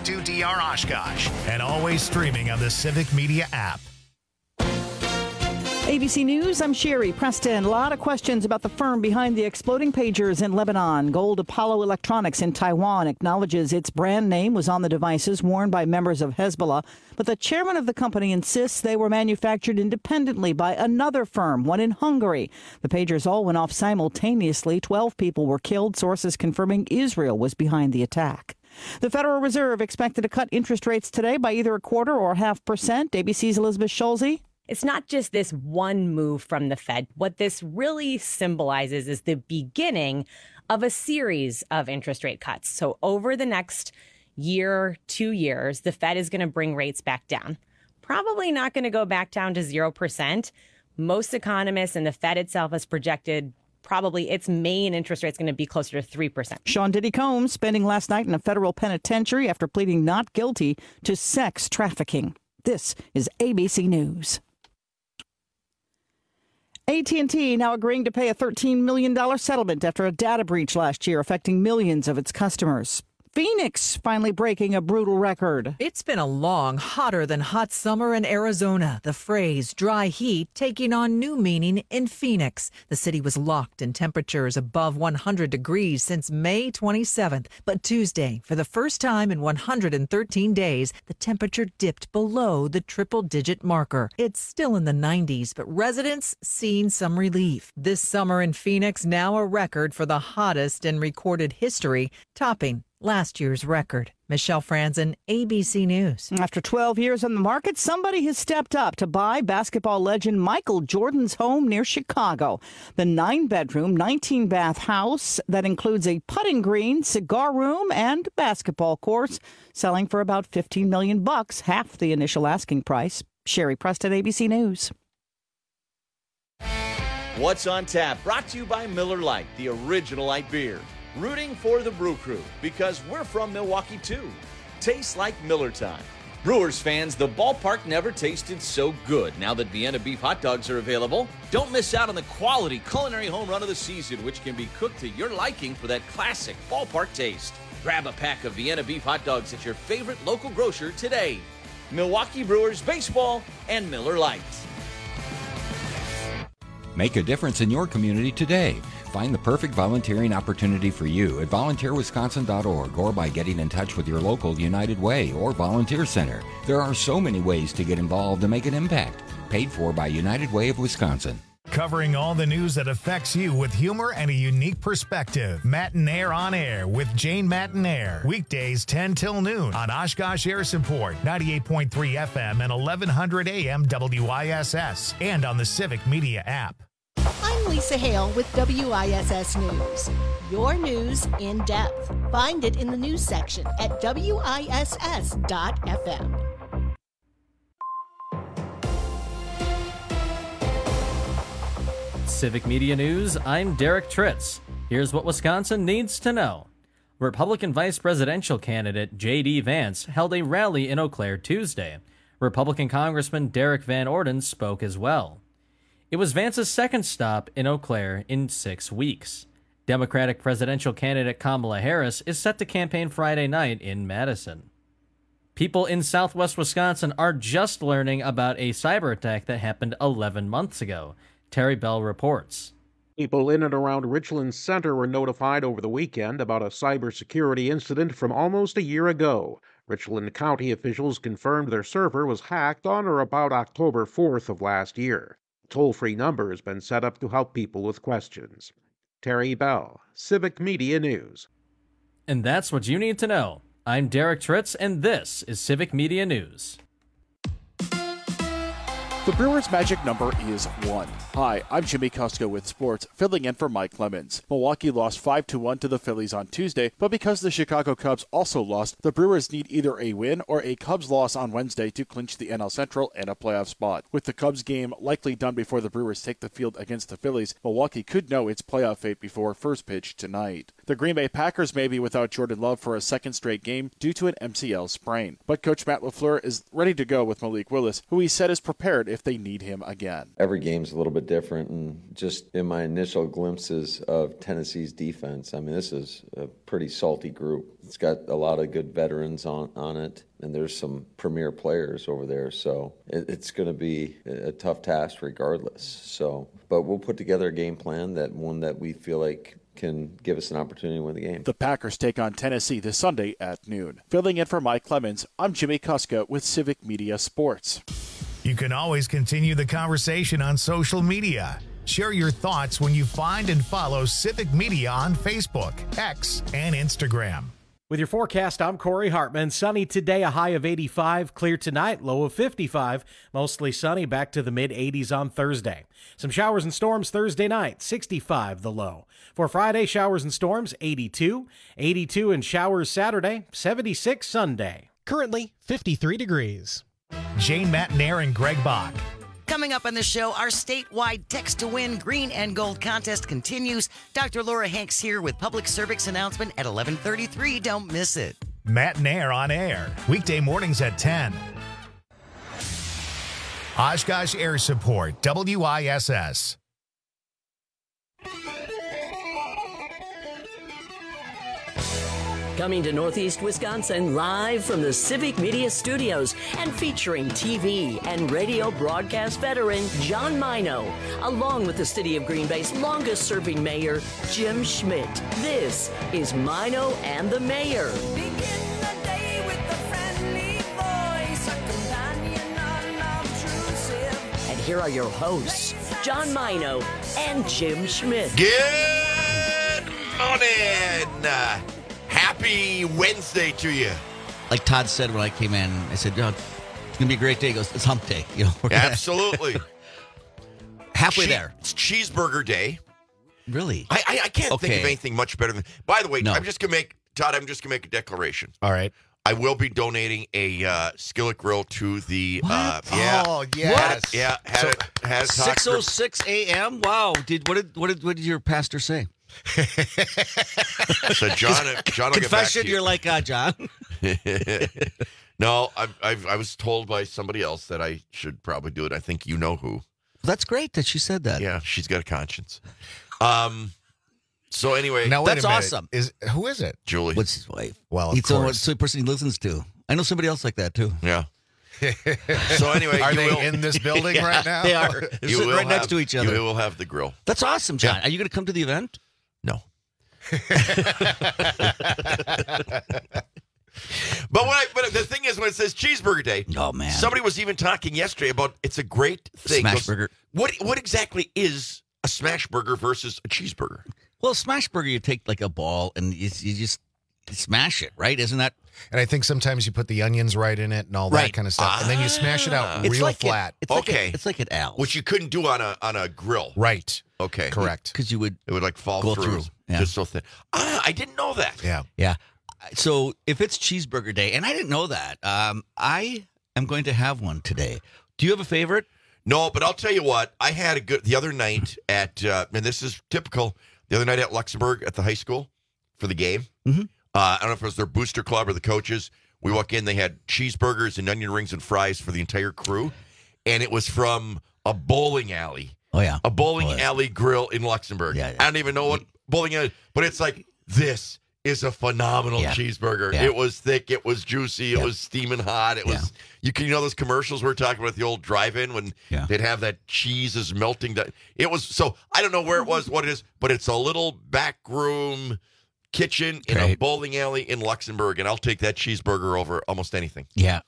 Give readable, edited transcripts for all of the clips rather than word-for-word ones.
DR Oshkosh, and always streaming on the Civic Media app. ABC News, I'm Sherry Preston. A lot of questions about the firm behind the exploding pagers in Lebanon. Gold Apollo Electronics in Taiwan acknowledges its brand name was on the devices worn by members of Hezbollah, but the chairman of the company insists they were manufactured independently by another firm, one in Hungary. The pagers all went off simultaneously. 12 people were killed, sources confirming Israel was behind the attack. The Federal Reserve expected to cut interest rates today by either 1/4 or 0.5%. ABC's Elizabeth Schulze. It's not just this one move from the Fed. What this really symbolizes is the beginning of a series of interest rate cuts. So over the next year, 2 years, the Fed is going to bring rates back down. Probably not going to go back down to 0%. Most economists and the Fed itself has projected probably its main interest rate is going to be closer to 3%. Sean Diddy Combs spending last night in a federal penitentiary after pleading not guilty to sex trafficking. This is ABC News. AT&T now agreeing to pay a $13 million settlement after a data breach last year affecting millions of its customers. Phoenix finally breaking a brutal record. It's been a long, hotter than hot summer in Arizona. The phrase dry heat taking on new meaning in Phoenix. The city was locked in temperatures above 100 degrees since May 27th. But Tuesday, for the first time in 113 days, the temperature dipped below the triple-digit marker. It's still in the 90s, but residents seeing some relief. This summer in Phoenix, now a record for the hottest in recorded history, topping last year's record. Michelle Franzen, ABC News. After 12 years on the market, somebody has stepped up to buy basketball legend Michael Jordan's home near Chicago. The 9-bedroom, 19-bath house that includes a putting green, cigar room, and basketball courts, selling for about $15 million, half the initial asking price. Sherry Preston, ABC News. What's on Tap, brought to you by Miller Lite, the original light beer. Rooting for the Brew Crew, because we're from Milwaukee too. Tastes like Miller time. Brewers fans, the ballpark never tasted so good now that Vienna beef hot dogs are available. Don't miss out on the quality culinary home run of the season, which can be cooked to your liking for that classic ballpark taste. Grab a pack of Vienna beef hot dogs at your favorite local grocer today. Milwaukee Brewers baseball and Miller Lite. Make a difference in your community today. Find the perfect volunteering opportunity for you at volunteerwisconsin.org or by getting in touch with your local United Way or Volunteer Center. There are so many ways to get involved and make an impact. Paid for by United Way of Wisconsin. Covering all the news that affects you with humor and a unique perspective. Matinaire on Air with Jane Matinaire. Weekdays 10 till noon on Oshkosh Air Support, 98.3 FM and 1100 AM WISS, and on the Civic Media app. I'm Lisa Hale with WISS News. Your news in depth. Find it in the news section at WISS.FM. Civic Media News, I'm Derek Tritz. Here's what Wisconsin needs to know. Republican vice presidential candidate J.D. Vance held a rally in Eau Claire Tuesday. Republican Congressman Derek Van Orden spoke as well. It was Vance's second stop in Eau Claire in 6 weeks. Democratic presidential candidate Kamala Harris is set to campaign Friday night in Madison. People in southwest Wisconsin are just learning about a cyber attack that happened 11 months ago. Terry Bell reports. People in and around Richland Center were notified over the weekend about a cybersecurity incident from almost a year ago. Richland County officials confirmed their server was hacked on or about October 4th of last year. A toll-free number has been set up to help people with questions. Terry Bell, Civic Media News. And that's what you need to know. I'm Derek Tritz, and this is Civic Media News. The Brewers' magic number is 1. Hi, I'm Jimmy Kusko with sports, filling in for Mike Lemons. Milwaukee lost 5-1 to the Phillies on Tuesday, but because the Chicago Cubs also lost, the Brewers need either a win or a Cubs loss on Wednesday to clinch the NL Central and a playoff spot. With the Cubs game likely done before the Brewers take the field against the Phillies, Milwaukee could know its playoff fate before first pitch tonight. The Green Bay Packers may be without Jordan Love for a second straight game due to an MCL sprain, but Coach Matt LaFleur is ready to go with Malik Willis, who he said is prepared if they need him again. Every game's a little bit different, and just in my initial glimpses of Tennessee's defense, I mean, this is a pretty salty group. It's got a lot of good veterans on it, and there's some premier players over there, so it's going to be a tough task regardless. So, but we'll put together a game plan, one that we feel like can give us an opportunity to win the game. The Packers take on Tennessee this Sunday at noon. Filling in for Mike Clemens, I'm Jimmy Kuska with Civic Media Sports. You can always continue the conversation on social media. Share your thoughts when you find and follow Civic Media on Facebook, X, and Instagram. With your forecast, I'm Corey Hartman. Sunny today, a high of 85. Clear tonight, low of 55. Mostly sunny, back to the mid-80s on Thursday. Some showers and storms Thursday night, 65 the low. For Friday, showers and storms, 82. 82 and showers Saturday, 76 Sunday. Currently, 53 degrees. Jane Matanair and Greg Bach. Coming up on the show, our statewide Text to Win Green and Gold contest continues. Dr. Laura Hanks here with public service announcement at 11:33. Don't miss it. Matanair on air, weekday mornings at 10. Oshkosh Air Support, WISS. Coming to Northeast Wisconsin live from the Civic Media Studios and featuring TV and radio broadcast veteran John Mino, along with the City of Green Bay's longest-serving mayor, Jim Schmidt. This is Mino and the Mayor. Begin the day with a friendly voice, a companion unobtrusive. And here are your hosts, John Mino and Jim Schmidt. Good morning. Happy Wednesday to you. Like Todd said when I came in, I said, it's going to be a great day. He goes, it's hump day. Absolutely. Halfway there. It's cheeseburger day. Really? I can't think of anything much better than. By the way, I'm just going to make a declaration. All right. I will be donating a skillet grill to the. Oh, yes. Had it 6:06 a.m. Wow. What did your pastor say? So John will confession, get back to you. You're like, John. No, I was told by somebody else that I should probably do it. I think you know who. That's great that she said that. Yeah, she's got a conscience. So anyway, now, that's awesome. Who is it? Julie. What's his wife? Well, it's the person he listens to. I know somebody else like that too. Yeah. So anyway, are they in this building right now? They are. They're sitting right next to each other. You will have the grill. That's awesome, John. Yeah. Are you going to come to the event? No. But the thing is, when it says cheeseburger day, oh man, somebody was even talking yesterday about it's a great thing. Smash burger. What exactly is a smash burger versus a cheeseburger? Well, a smash burger, you take like a ball and you just smash it, right? Isn't that? And I think sometimes you put the onions right in it and all that kind of stuff, and then you smash it out real flat. It's like at Al's, which you couldn't do on a grill, right? Okay, correct. Because it would like fall through. Yeah. Just so thin. I didn't know that. Yeah. So if it's cheeseburger day, and I didn't know that, I am going to have one today. Do you have a favorite? No, but I'll tell you what. I had the other night at, and this is typical, the other night at Luxembourg at the high school for the game. Mm-hmm. I don't know if it was their booster club or the coaches. We walk in, they had cheeseburgers and onion rings and fries for the entire crew. And it was from a bowling alley. Oh, yeah. A bowling alley grill in Luxembourg. Yeah. I don't even know what bowling alley, but it's like, this is a phenomenal cheeseburger. Yeah. It was thick. It was juicy. It was steaming hot. It was, you know those commercials we were talking about, the old drive-in when they'd have that cheese is melting. It was, so I don't know where it was, what it is, but it's a little back room kitchen in a bowling alley in Luxembourg, and I'll take that cheeseburger over almost anything. Yeah,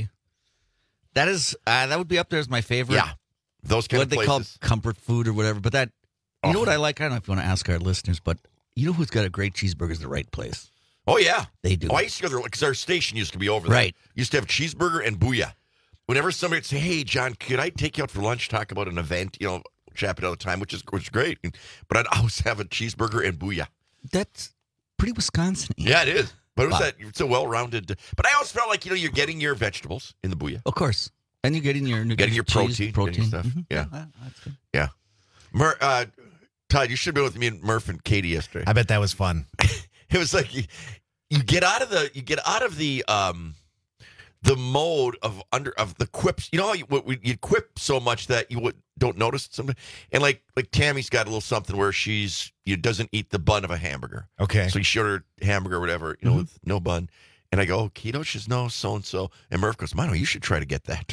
that would be up there as my favorite. Yeah, those kind of places. What they call comfort food or whatever. But that, you know what I like? I don't know if you want to ask our listeners, but you know who's got a great cheeseburger is The Right Place. Oh, yeah. They do. Oh, I used to go there because our station used to be over there. Right. Used to have cheeseburger and booyah. Whenever somebody would say, hey, John, could I take you out for lunch, talk about an event, chat all the time, which is great. But I'd always have a cheeseburger and booyah. That's pretty Wisconsin. Yeah, it is. But it's a well-rounded. But I always felt like, you're getting your vegetables in the booyah. Of course. And you're getting your protein stuff. Mm-hmm. Yeah. That's good. Yeah. Todd, you should have been with me and Murph and Katie yesterday. I bet that was fun. It was like you get out of the the mode of the quips. You know how you quip so much that you don't notice something. And like Tammy's got a little something where she doesn't eat the bun of a hamburger. Okay. So you showed her hamburger or whatever, with no bun. And I go, keto? She says, no, so-and-so. And Murph goes, Mino, you should try to get that.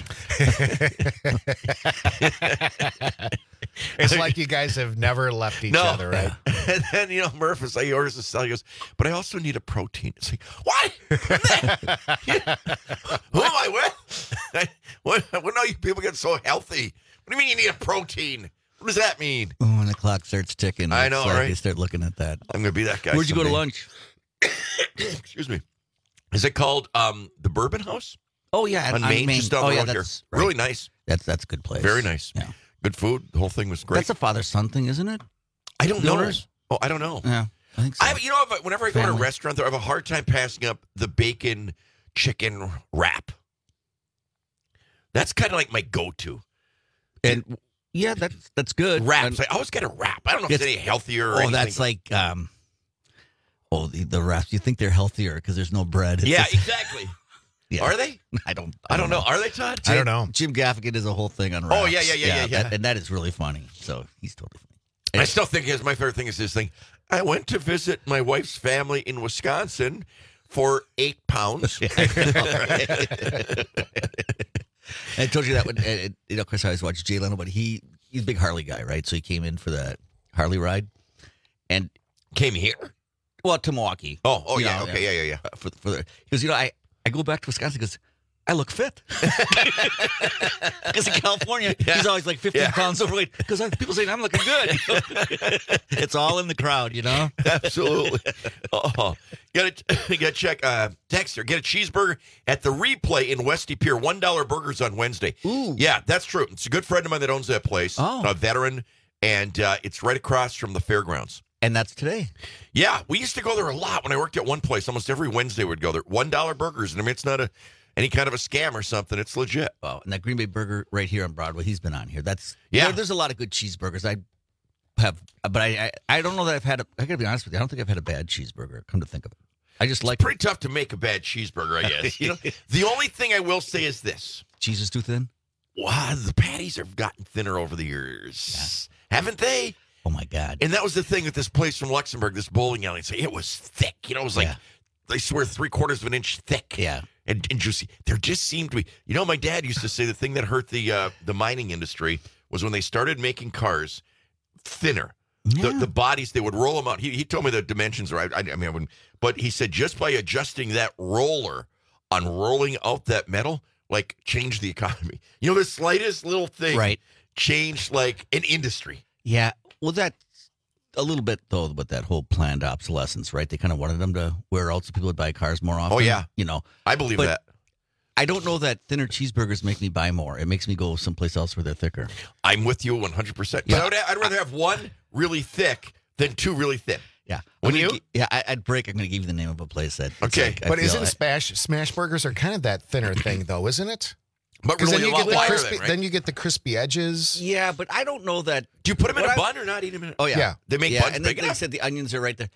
It's like you guys have never left each other, right? And then, Murph he orders the salad. He goes, but I also need a protein. It's like, what? Who am I with? What are you people get so healthy? What do you mean you need a protein? What does that mean? Oh, when the clock starts ticking. I know, right? You start looking at that. I'm going to be that guy. Where'd you go to lunch? Excuse me. Is it called the Bourbon House? Oh, yeah. On Main, just down the road here. Right. Really nice. That's a good place. Very nice. Yeah. Good food. The whole thing was great. That's a father-son thing, isn't it? I don't know. Donors? Oh, I don't know. Yeah, I think so. Whenever I go to a restaurant, I have a hard time passing up the bacon chicken wrap. That's kind of like my go-to. And yeah, that's good. Wraps. I always get a wrap. I don't know if it's any healthier or anything. That's like the wraps. You think they're healthier because there's no bread. Exactly. Yeah. Are they? I don't know. Are they, Todd? I don't know. Jim Gaffigan does a whole thing on wraps. Oh, yeah. And that is really funny. So he's totally funny. I still think my favorite thing is this thing. I went to visit my wife's family in Wisconsin for 8 pounds. I told you that when, of course, I always watch Jay Leno, but he's a big Harley guy, right? So he came in for the Harley ride and came here. Well, to Milwaukee. Oh, yeah. Okay, yeah. Because I go back to Wisconsin because I look fit. Because in California, he's always like 15 pounds overweight. Because people say I'm looking good. It's all in the crowd, Absolutely. Gotta check. Texter, get a cheeseburger at the Replay in Westy Pier. $1 burgers on Wednesday. Ooh. Yeah, that's true. It's a good friend of mine that owns that place. Oh. A veteran, and it's right across from the fairgrounds. And that's today. Yeah, we used to go there a lot when I worked at one place. Almost every Wednesday we'd go there. $1 burgers. And I mean, it's not any kind of a scam or something. It's legit. Oh, and that Green Bay Burger right here on Broadway, he's been on here. Yeah. There's a lot of good cheeseburgers. But I don't know that I got to be honest with you. I don't think I've had a bad cheeseburger, come to think of it. I just like pretty tough to make a bad cheeseburger, I guess. The only thing I will say is this. Cheese is too thin? Wow, the patties have gotten thinner over the years. Yeah. Haven't they? Oh, my God. And that was the thing with this place from Luxembourg, this bowling alley. It was thick. It was like, I swear, 3/4 of an inch thick. Yeah. And juicy. There just seemed to be, my dad used to say the thing that hurt the mining industry was when they started making cars thinner. Yeah. The bodies, they would roll them out. He told me the dimensions are, I mean, I wouldn't, but he said just by adjusting that roller on rolling out that metal, changed the economy. The slightest little thing changed an industry. Yeah. Well, that's a little bit, though, with that whole planned obsolescence, right? They kind of wanted them to wear out so people would buy cars more often. Oh, yeah. I believe that. I don't know that thinner cheeseburgers make me buy more. It makes me go someplace else where they're thicker. I'm with you 100%. Yeah. But I'd rather have one really thick than two really thin. Yeah. Wouldn't you? I'd break. I'm going to give you the name of a place that. Okay. But isn't smash burgers are kind of that thinner thing, though, isn't it? But then really you get the wider crispy. right? Then you get the crispy edges. Yeah, but I don't know that. Do you put them in a bun or not? Eat them in? Oh yeah. They make buns and big they enough. said the onions are right there.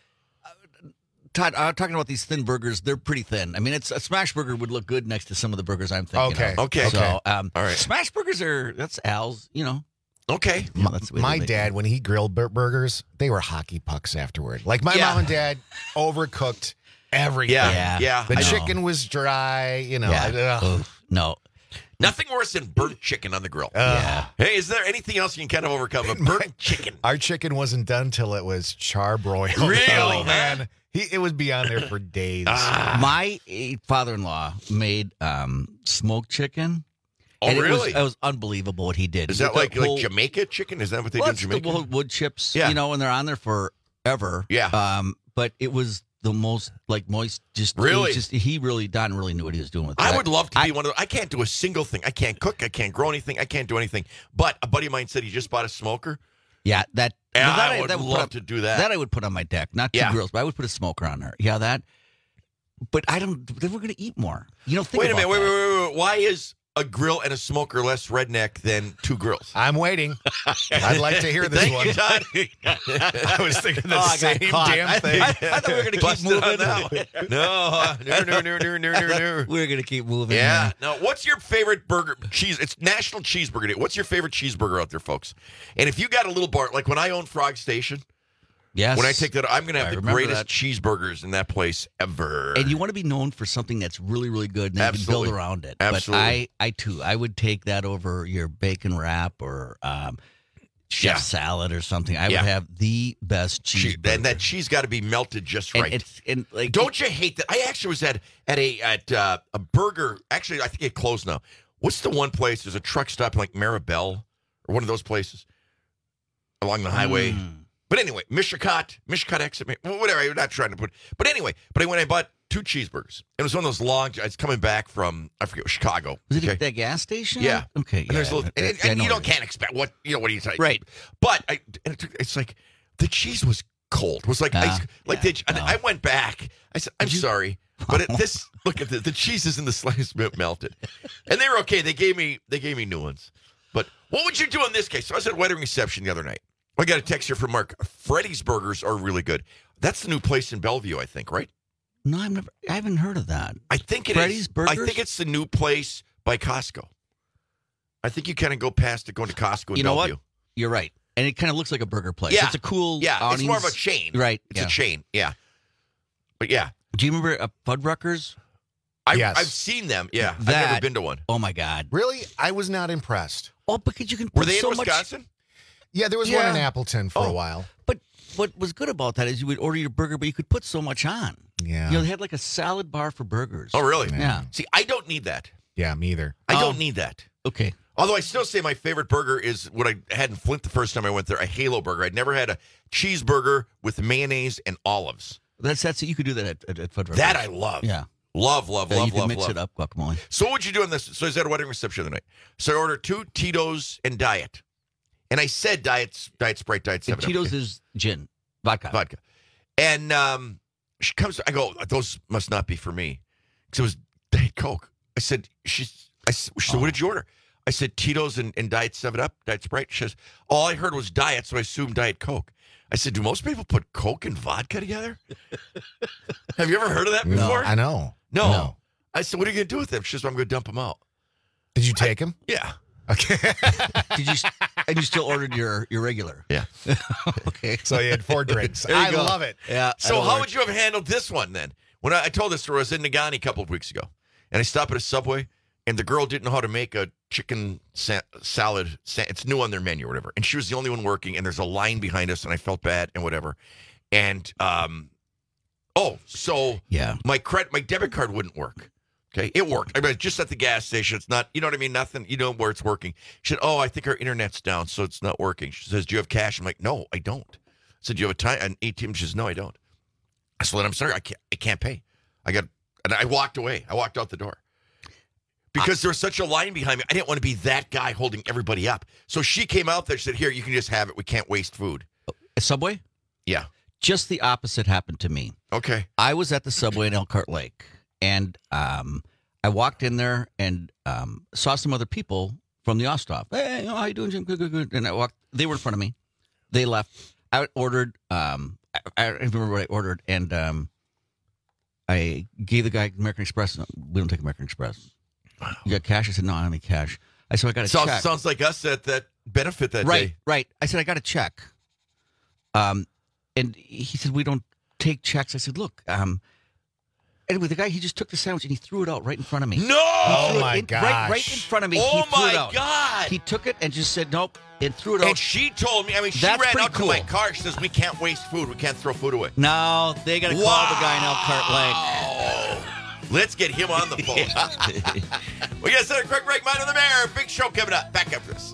Todd, talking about these thin burgers, they're pretty thin. I mean, a smash burger would look good next to some of the burgers I'm thinking of. Okay. So, all right. Smash burgers that's Al's, Okay. Yeah, that's the way My they dad, when he grilled burgers, they were hockey pucks afterward. Like my mom and dad overcooked everything. Yeah. The chicken was dry, No. Nothing worse than burnt chicken on the grill. Yeah. Hey, is there anything else you can kind of overcome? A burnt chicken. Our chicken wasn't done till it was charbroiled. Really? Oh, man. It was beyond there for days. My father-in-law made smoked chicken. Oh, and really? It was unbelievable what he did. Is that like Jamaica chicken? Is that what they do in Jamaica? The wood chips, Yeah. and they're on there forever. Yeah. But it was the most moist. Just really, Don really knew what he was doing with it. I would love to be one of those. I can't do a single thing. I can't cook. I can't grow anything. I can't do anything. But a buddy of mine said he just bought a smoker. Yeah, I would love to do that. That I would put on my deck, not two grills, but I would put a smoker on there. Yeah, that. But I don't. Then we're going to eat more. Think wait a minute. about that. Wait. Why is a grill and a smoker less redneck than 2 grills? I'm waiting. I'd like to hear this one. You, Todd. I was thinking the same damn thing. I thought we were going to keep moving. No. We were going to keep moving. Yeah. Now, what's your favorite burger? Cheese. It's National Cheeseburger Day. What's your favorite cheeseburger out there, folks? And if you got a little bar, like when I owned Frog Station, yes, when I take that, I'm going to have the greatest that. cheeseburgers in that place ever. And you want to be known for something that's really, really good, and then you can build around it. Absolutely. But I would take that over your bacon wrap or chef salad or something. I would have the best cheeseburger. And that cheese got to be melted just right. And don't you hate that? I actually was at a burger. Actually, I think it closed now. What's the one place? There's a truck stop in like Maribel or one of those places along the highway. But anyway, Mishicot exit, whatever. I'm not trying to put. But anyway, I went and bought 2 cheeseburgers. It was one of those long. It's coming back from Chicago. Was it at that gas station? Yeah. Okay. And there's a little, and you can't expect what do you say? Right. But it's like the cheese was cold. It was like ice. I went back. I said, I'm sorry, but look at the cheese is in the slice melted, and they were okay. They gave me new ones. But what would you do in this case? So I was at a wedding reception the other night. I got a text here from Mark. Freddy's Burgers are really good. That's the new place in Bellevue, I think, right? No, I haven't heard of that. I think it Freddy's is. Burgers? I think it's the new place by Costco. I think you kind of go past it going to Costco in you know Bellevue. What? You're right. And it kind of looks like a burger place. Yeah. It's a cool it's more of a chain. Right. It's a chain. Yeah. But yeah. Do you remember Fuddruckers? Yes. I've seen them. Yeah. I've never been to one. Oh, my God. Really? I was not impressed. Oh, because you can put Were they so in Wisconsin? Yeah, there was one in Appleton for a while. But what was good about that is you would order your burger, but you could put so much on. Yeah. You know, they had like a salad bar for burgers. Oh, really? Yeah. See, I don't need that. Yeah, me either. I don't need that. Okay. Although I still say my favorite burger is what I had in Flint the first time I went there, a Halo burger. I'd never had a cheeseburger with mayonnaise and olives. That's it. You could do that at Fuddruckers. That I love. Yeah. Love. You can mix it up, guacamole. So what would you do on this? So I was at a wedding reception the other night. So I ordered 2 Tito's and Diet. And I said Diet Sprite, Diet 7. Tito's is gin. Vodka. And she comes, I go, those must not be for me. Because it was Diet Coke. I said, she said, what did you order? I said, Tito's and Diet 7-Up, Diet Sprite. She says, all I heard was Diet, so I assumed Diet Coke. I said, do most people put Coke and vodka together? Have you ever heard of that before? No, I know. No. I said, what are you going to do with them? She says, I'm going to dump them out. Did you take them? Yeah. Okay. And you still ordered your regular? Yeah. Okay. So you had 4 drinks. I love it. Yeah. So how would you have handled this one then? When I told this story, I was in Nagani a couple of weeks ago, and I stopped at a Subway, and the girl didn't know how to make a chicken salad. It's new on their menu or whatever. And she was the only one working, and there's a line behind us, and I felt bad and whatever. And, my debit card wouldn't work. Okay, it worked. I mean, just at the gas station. It's not, you know what I mean? Nothing, you know where it's working. She said, I think our internet's down, so it's not working. She says, do you have cash? I'm like, no, I don't. I said, do you have an ATM? She says, no, I don't. I said, I'm sorry, I can't pay. And I walked away. I walked out the door. Because there was such a line behind me. I didn't want to be that guy holding everybody up. So she came out there. She said, here, you can just have it. We can't waste food. A Subway? Yeah. Just the opposite happened to me. Okay. I was at the Subway in Elkhart Lake, and I walked in there and saw some other people from the Osthoff. Hey, how you doing, Jim? Good. And I walked. They were in front of me. They left. I ordered. I don't remember what I ordered, and I gave the guy American Express. We don't take American Express. Wow. You got cash? I said, no, I don't have any cash. I said, I got a check. Sounds like us at that benefit that day. Right. I said, I got a check. And he said, we don't take checks. I said, look, anyway, the guy, he just took the sandwich and he threw it out right in front of me. No! Oh, my gosh. Right in front of me. Oh, he threw it my out. God. He took it and just said, nope, and threw it out. And she told me, she That's ran pretty out cool. to my car. She says, we can't waste food. We can't throw food away. No, they got to call the guy in Elkhart Lake. Let's get him on the phone. We got to set a quick break. Mind on the Mayor. Big show coming up. Back after this.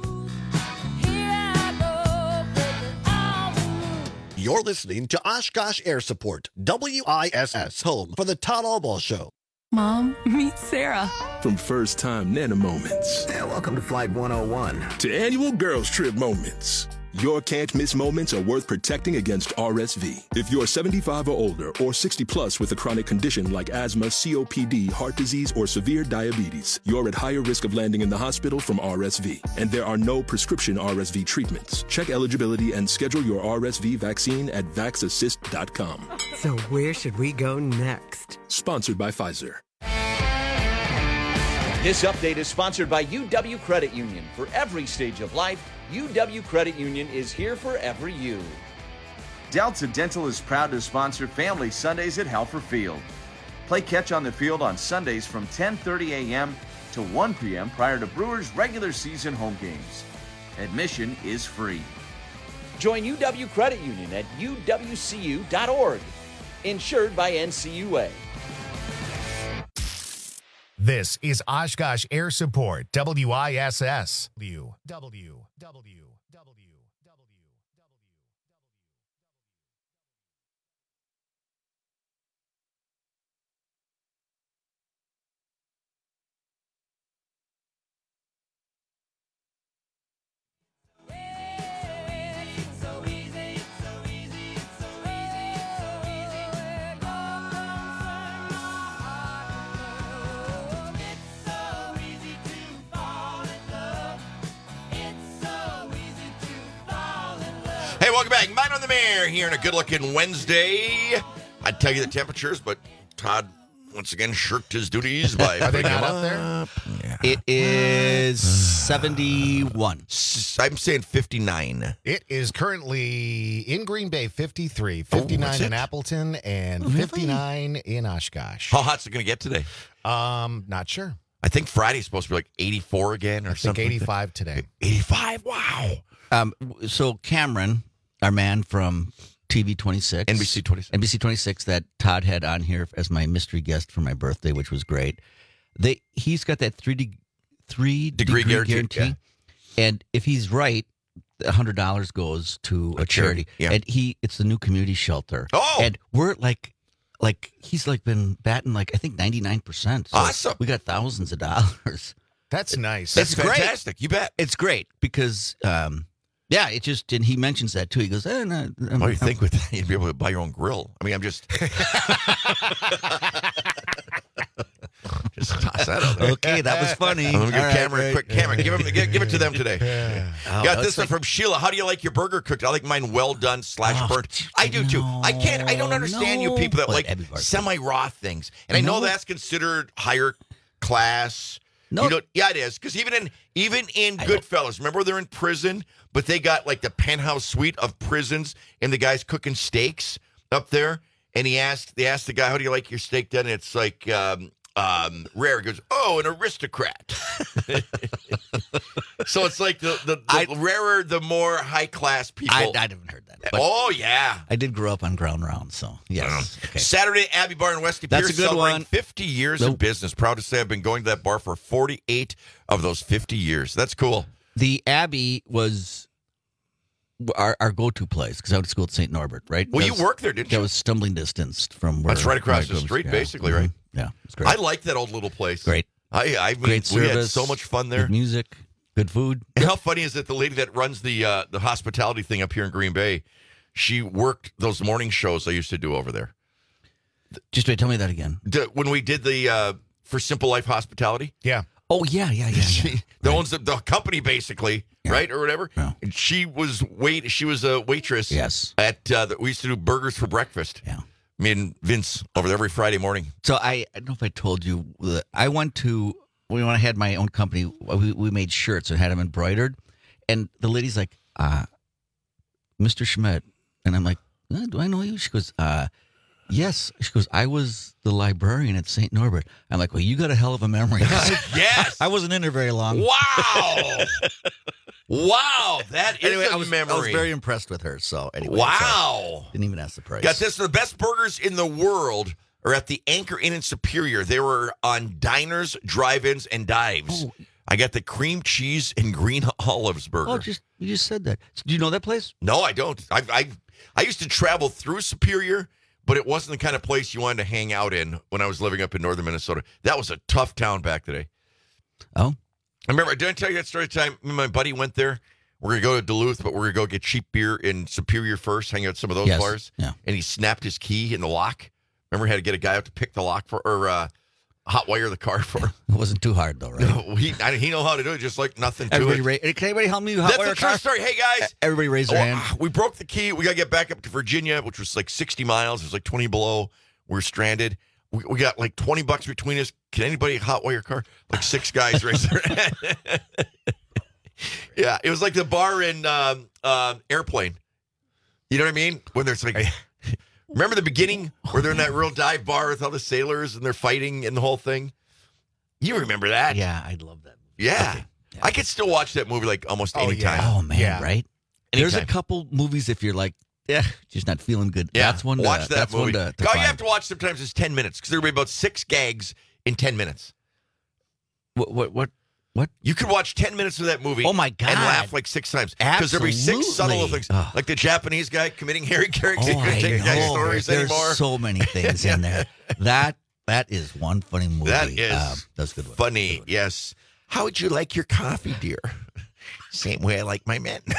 You're listening to Oshkosh Air Support, WISS, home for the Todd Albaugh Show. Mom, meet Sarah. From first-time Nana moments. Welcome to Flight 101. To annual girls trip moments. Your can't-miss moments are worth protecting against RSV. If you're 75 or older or 60 plus with a chronic condition like asthma, COPD, heart disease, or severe diabetes, you're at higher risk of landing in the hospital from RSV. And there are no prescription RSV treatments. Check eligibility and schedule your RSV vaccine at vaxassist.com. So where should we go next? Sponsored by Pfizer. This update is sponsored by UW Credit Union. For every stage of life, UW Credit Union is here for every you. Delta Dental is proud to sponsor Family Sundays at Halfer Field. Play catch on the field on Sundays from 10:30 a.m. to 1 p.m. prior to Brewers' regular season home games. Admission is free. Join UW Credit Union at uwcu.org. Insured by NCUA. This is Oshkosh Air Support, WISS. Hey, welcome back. Mine on the Mayor here on a good-looking Wednesday. I'd tell you the temperatures, but Todd once again shirked his duties by Are they bringing not them up there? Yeah. It is 71. I'm saying 59. It is currently in Green Bay, 53, 59 in Appleton, and 59 in Oshkosh. How hot's it going to get today? Not sure. I think Friday's supposed to be like 84 again or something. I think 85 today. 85, wow. So Cameron, our man from TV 26. NBC 26 that Todd had on here as my mystery guest for my birthday, which was great. He's got that three degree guarantee. Yeah. And if he's right, $100 goes to a charity. Yeah. And it's the new community shelter. Oh! And we're like he's been batting I think 99%. So awesome. We got thousands of dollars. That's nice. That's It's great. fantastic. You bet. It's great because it just, and he mentions that too. He goes, What do you think with that? You'd be able to buy your own grill. I mean, I'm just toss that out there. Okay, that was funny. Let me give All Cameron right, a quick camera. Give it to them today. Oh, Got this one from Sheila. How do you like your burger cooked? I like mine well done / burnt. I do too. I don't understand you people that like semi-raw things. And I know that's considered higher class. No. You know, yeah, it is. Because even in Goodfellas, remember they're in prison, but they got like the penthouse suite of prisons, and the guy's cooking steaks up there. And they asked the guy, "How do you like your steak done?" And it's like rare. He goes, "Oh, an aristocrat." So it's like the rarer, the more high class people. I haven't heard that. Oh yeah, I did grow up on Ground Round, so yes. Okay. Saturday, Abbey Bar in West That's Pierce a good celebrating one. 50 years in business. Proud to say I've been going to that bar for 48 of those 50 years. That's cool. The Abbey was our go-to place because I went to school at St. Norbert, right? Well, you worked there, didn't you? That was stumbling distance from where. That's right across where I the street, yeah. basically, right? Yeah, it's great. I like that old little place. Great. I mean, Great we had service, so much fun there. Good music, good food. How funny is it? The lady that runs the hospitality thing up here in Green Bay, she worked those morning shows I used to do over there. Just wait, tell me that again. When we did the for Simple Life Hospitality. Yeah. Oh yeah. She owns the company basically, right, or whatever. Yeah. And she was a waitress. Yes. At we used to do burgers for breakfast. Yeah. Me and Vince over there every Friday morning. So I don't know if I told you, I went to, when I had my own company, we made shirts and had them embroidered. And the lady's like, Mr. Schmidt. And I'm like, do I know you? She goes, yes. She goes, I was the librarian at St. Norbert. I'm like, well, you got a hell of a memory. Yes. I wasn't in there very long. Wow. Wow. That is a memory. I was very impressed with her. So anyway. Wow. So didn't even ask the price. Got this. The best burgers in the world are at the Anchor Inn in Superior. They were on diners, drive-ins, and dives. Oh. I got the cream cheese and green olives burger. Oh, you just said that. Do you know that place? No, I don't. I used to travel through Superior, but it wasn't the kind of place you wanted to hang out in when I was living up in northern Minnesota. That was a tough town back today. Oh? I remember, did I tell you that story time? Me and my buddy went there. we're going to go to Duluth, but we're going to go get cheap beer in Superior first, hang out at some of those bars. Yeah. And he snapped his key in the lock. Remember, he had to get a guy out to pick the lock for, or hot wire the car for him. It wasn't too hard, though, right? No, he know how to do it, just like nothing to it. Can anybody help me hot That's wire a true story. Hey, guys. Everybody raise their hand. We broke the key. We got to get back up to Virginia, which was like 60 miles. It was like 20 below. We're stranded. We got like $20 between us. Can anybody hot wire car? Like 6 guys raise their hand. Yeah, it was like the bar in Airplane. You know what I mean? When there's like, remember the beginning where they're in that real dive bar with all the sailors and they're fighting and the whole thing? You remember that? Yeah, I'd love that. Yeah. Okay. I could still watch that movie like almost any time. Oh, man, right? Anytime. There's a couple movies if you're like, just not feeling good. Yeah, That's one to watch that that's movie. One to All find. you have to watch sometimes is 10 minutes because there will be about 6 gags in 10 minutes. What? You could watch 10 minutes of that movie. Oh, my God. And laugh like 6 times. Because there'll be 6 subtle little things. Ugh. Like the Japanese guy committing Harry Carrick. Oh, I Take guy's know. stories There's anymore. so many things in there. That is one funny movie. That is that's a good one. funny, yes. How would you like your coffee, dear? Same way I like my men.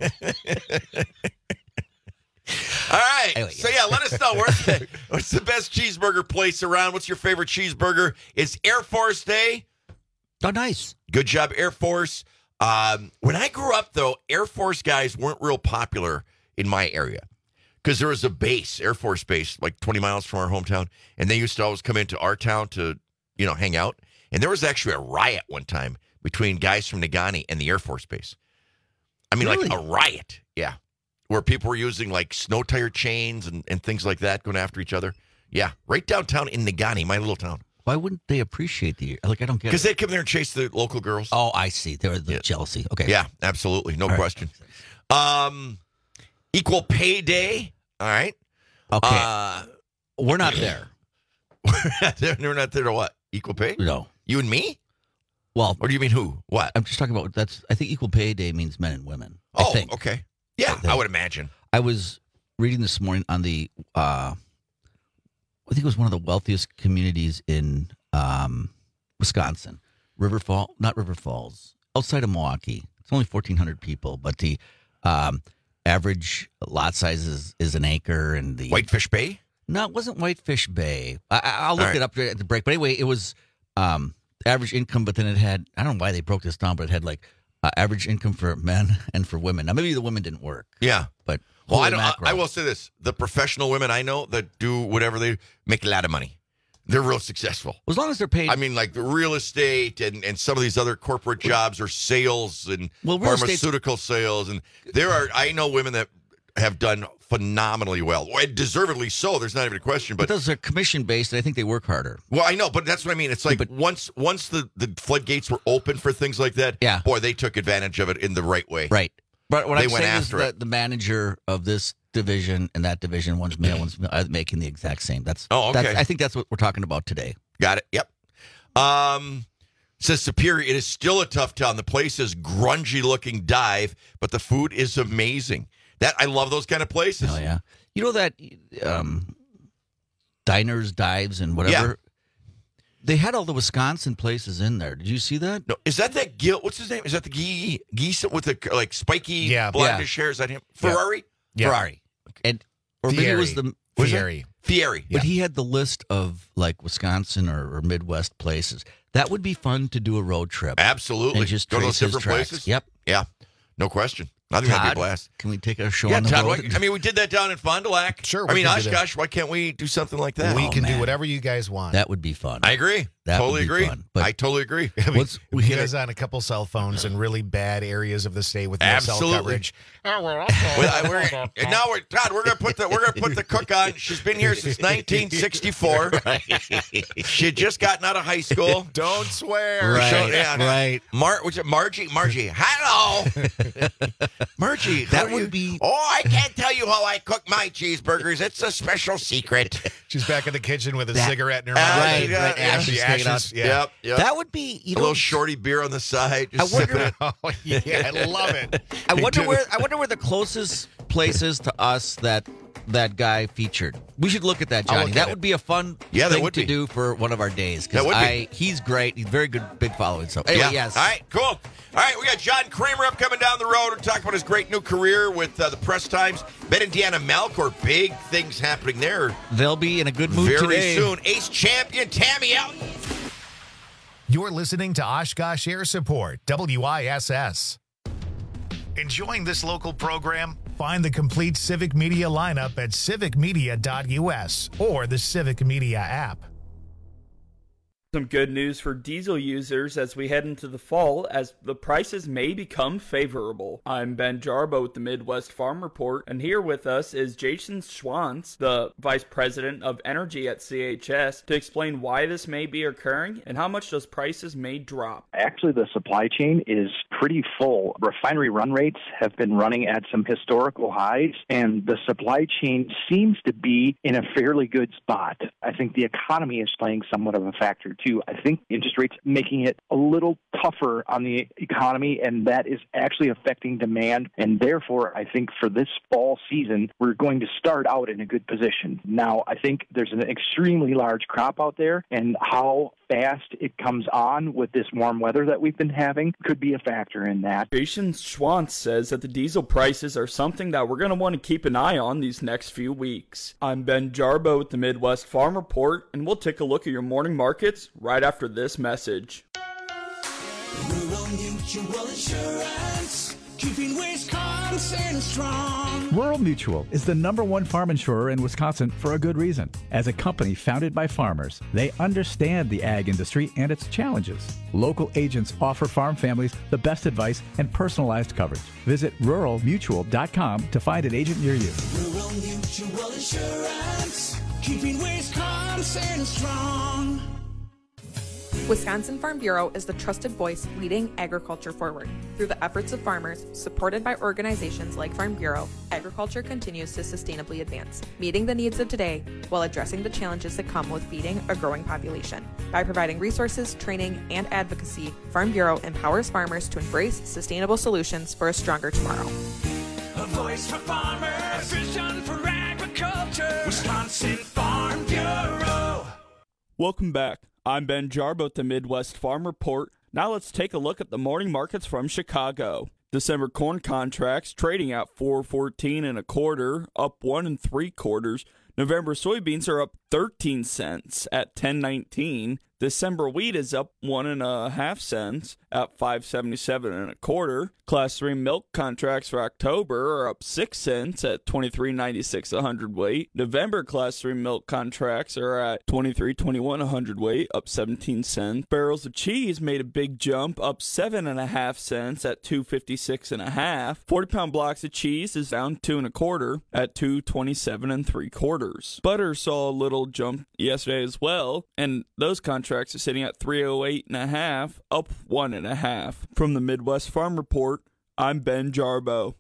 All right. Anyway, so, let us know. What's the best cheeseburger place around? What's your favorite cheeseburger? It's Air Force Day. Oh, nice. Good job, Air Force. When I grew up, though, Air Force guys weren't real popular in my area because there was a base, Air Force base, like 20 miles from our hometown, and they used to always come into our town to, hang out. And there was actually a riot one time between guys from Negaunee and the Air Force base. I mean, Really? like a riot, yeah, where people were using like snow tire chains and things like that, going after each other. Yeah, right downtown in Negaunee, my little town. Why wouldn't they appreciate I don't get it. Because they'd come there and chase the local girls. Oh, I see. There was the jealousy. Okay. Yeah, absolutely. No All right. question. Equal pay day. All right. Okay. We're not there. We're not there to what? Equal pay? No. You and me? Well, or do you mean who? What? I'm just talking about I think equal pay day means men and women. Oh, I think. okay. Yeah, I would imagine. I was reading this morning on the I think it was one of the wealthiest communities in Wisconsin, not River Falls, outside of Milwaukee. It's only 1,400 people, but the average lot size is an acre. And the Whitefish Bay? No, it wasn't Whitefish Bay. I'll look All right. it up at the break. But anyway, it was average income, but then it had, I don't know why they broke this down, but it had like average income for men and for women. Now, maybe the women didn't work. Yeah. But Well, holy mackerel. I will say this. The professional women I know that do whatever they make a lot of money. They're real successful. As long as they're paid. I mean, like the real estate and some of these other corporate jobs or sales and Well, real estate's- pharmaceutical sales. And I know women that have done phenomenally well. Deservedly so. There's not even a question. But But those are commission based, and I think they work harder. well, I know, but that's what I mean. It's like once the floodgates were open for things like that, Yeah. boy, they took advantage of it in the right way. Right. But what They I'm went saying is after that the manager of this division and that division, one's male, one's female, are making the exact same. Okay. I think that's what we're talking about today. Got it. Yep. Says Superior, it is still a tough town. The place is grungy looking dive, but the food is amazing. I love those kind of places. Oh, yeah. You know that diners, dives, and whatever? Yeah. They had all the Wisconsin places in there. Did you see that? No, is that Gil? What's his name? Is that the geese with the like spiky blondish hair? Is that him? Ferrari? Yeah. Ferrari. Or maybe it was the Was it? Fieri. Fieri. But he had the list of like Wisconsin or Midwest places. That would be fun to do a road trip. Absolutely. And just go to those trace his different tracks. places. Yep. Yeah. No question. I think that'd be a Todd, blast. Can we take a show Yeah, on the Todd. road? I mean, we did that down in Fond du Lac. Sure. I we mean, can do that. Oshkosh. Why can't we do something like that? We can man. do whatever you guys want. That would be fun. I agree. That totally would be agree. fun. But I totally agree. we hit us on a couple cell phones in really bad areas of the state with no cell Absolutely. coverage. And now Todd, we're gonna put the cook on. She's been here since 1964. She had just gotten out of high school. Don't swear. Right. Margie. Hello, Margie. That would be. Oh, I can't tell you how I cook my cheeseburgers. It's a special secret. She's back in the kitchen with a That- cigarette in her mouth. Right, yeah, right. yeah. Ashes The hanging out. ashes, yeah. Yep. That would be. A little shorty beer on the side. Just I wonder- sipping it. Oh, yeah, I love it. I wonder where the closest places to us that guy featured. We should look at that, I'll Johnny. look That at would it. be a fun Yeah, that thing would to be. do for one of our days. That would be. He's great. He's very good, big following. So anyway, yes. All right, cool. All right, we got John Kramer up coming down the road. We're talking about his great new career with the Press Times. Ben and Deanna Malcor, big things happening there. They'll be in a good mood very today. soon. Ace champion Tammy Elton. You're listening to Oshkosh Air Support, WISS. Enjoying this local program? Find the complete Civic Media lineup at civicmedia.us or the Civic Media app. Some good news for diesel users as we head into the fall, as the prices may become favorable. I'm Ben Jarbo with the Midwest Farm Report, and here with us is Jason Schwantz, the Vice President of Energy at CHS, to explain why this may be occurring and how much those prices may drop. Actually, the supply chain is pretty full. Refinery run rates have been running at some historical highs, and the supply chain seems to be in a fairly good spot. I think the economy is playing somewhat of a factor, too. I think interest rates making it a little tougher on the economy, and that is actually affecting demand. And therefore, I think for this fall season, we're going to start out in a good position. Now, I think there's an extremely large crop out there, and how fast it comes on with this warm weather that we've been having could be a factor in that. Jason Schwantz says that the diesel prices are something that we're going to want to keep an eye on these next few weeks. I'm Ben Jarbo with the Midwest Farm Report, and we'll take a look at your morning markets right after this message. Rural Mutual Insurance, keeping Wisconsin strong. Rural Mutual is the #1 farm insurer in Wisconsin for a good reason. As a company founded by farmers, they understand the ag industry and its challenges. Local agents offer farm families the best advice and personalized coverage. Visit ruralmutual.com to find an agent near you. Rural Mutual Insurance, keeping Wisconsin strong. Wisconsin Farm Bureau is the trusted voice leading agriculture forward. Through the efforts of farmers, supported by organizations like Farm Bureau, agriculture continues to sustainably advance, meeting the needs of today while addressing the challenges that come with feeding a growing population. By providing resources, training, and advocacy, Farm Bureau empowers farmers to embrace sustainable solutions for a stronger tomorrow. A voice for farmers, vision for agriculture. Wisconsin Farm Bureau. Welcome back. I'm Ben Jarbo with the Midwest Farm Report. Now let's take a look at the morning markets from Chicago. December corn contracts trading at $4.14 1/4, up 1 3/4. November soybeans are up 13 cents at $10.19. December wheat is up 1.5 cents at $5.77 1/4. Class 3 milk contracts for October are up 6 cents at $23.96 a hundredweight. November Class 3 milk contracts are at $23.21 a hundredweight, up 17 cents. Barrels of cheese made a big jump, up 7.5 cents at $2.56 1/2. 40-pound blocks of cheese is down 2 1/4 at $2.27 3/4. Butter saw a little jump yesterday as well, and those contracts are sitting at $3.08 1/2, up 1 1/2. From the Midwest Farm Report, I'm Ben Jarbo.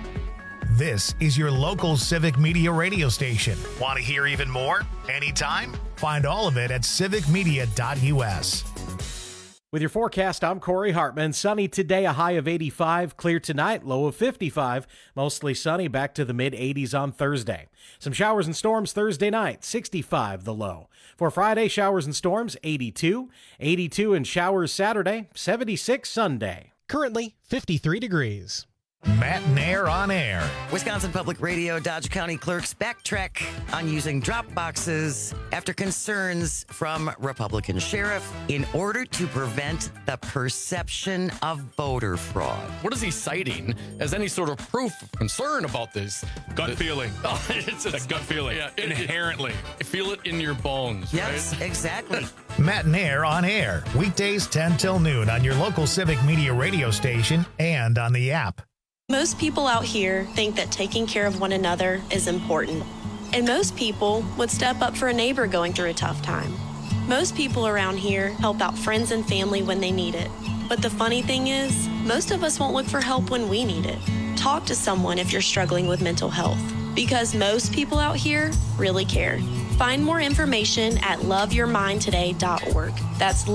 This is your local Civic Media radio station. Want to hear even more? Anytime? Find all of it at civicmedia.us. With your forecast, I'm Corey Hartman. Sunny today, a high of 85. Clear tonight, low of 55. Mostly sunny, back to the mid-80s on Thursday. Some showers and storms Thursday night, 65 the low. For Friday, showers and storms, 82. 82 and showers Saturday, 76 Sunday. Currently, 53 degrees. Matt and Air on air. Wisconsin Public Radio Dodge County clerks backtrack on using drop boxes after concerns from Republican sheriff in order to prevent the perception of voter fraud. What is he citing as any sort of proof of concern about this? Gut feeling. Oh, it's a gut feeling. Yeah, Inherently. Feel it in your bones, yes, right? Exactly. Matt and Air on air. Weekdays 10 till noon on your local Civic Media radio station and on the app. Most people out here think that taking care of one another is important. And most people would step up for a neighbor going through a tough time. Most people around here help out friends and family when they need it. But the funny thing is, most of us won't look for help when we need it. Talk to someone if you're struggling with mental health, because most people out here really care. Find more information at loveyourmindtoday.org. That's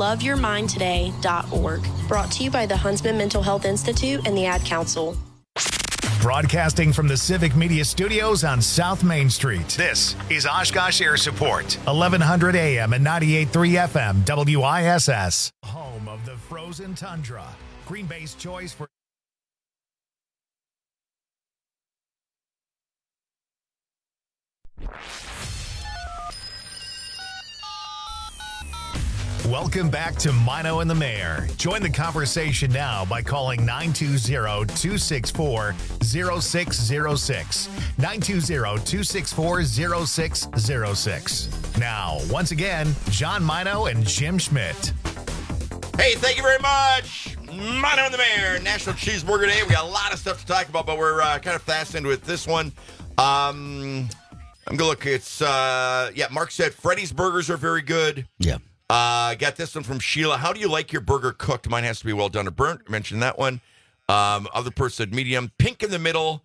loveyourmindtoday.org. Brought to you by the Huntsman Mental Health Institute and the Ad Council. Broadcasting from the Civic Media Studios on South Main Street. This is Oshkosh Air Support. 1100 AM and 98.3 FM WISS. Home of the frozen tundra. Green Bay's choice for... Welcome back to Mino and the Mayor. Join the conversation now by calling 920-264-0606. 920-264-0606. Now, once again, John Mino and Jim Schmidt. Hey, thank you very much. Mino and the Mayor, National Cheeseburger Day. We got a lot of stuff to talk about, but we're kind of fastened with this one. I'm going to look. It's, Mark said Freddy's burgers are very good. Yeah. Got this one from Sheila. How do you like your burger cooked? Mine has to be well done or burnt. I mentioned that one. Other person said medium. Pink in the middle.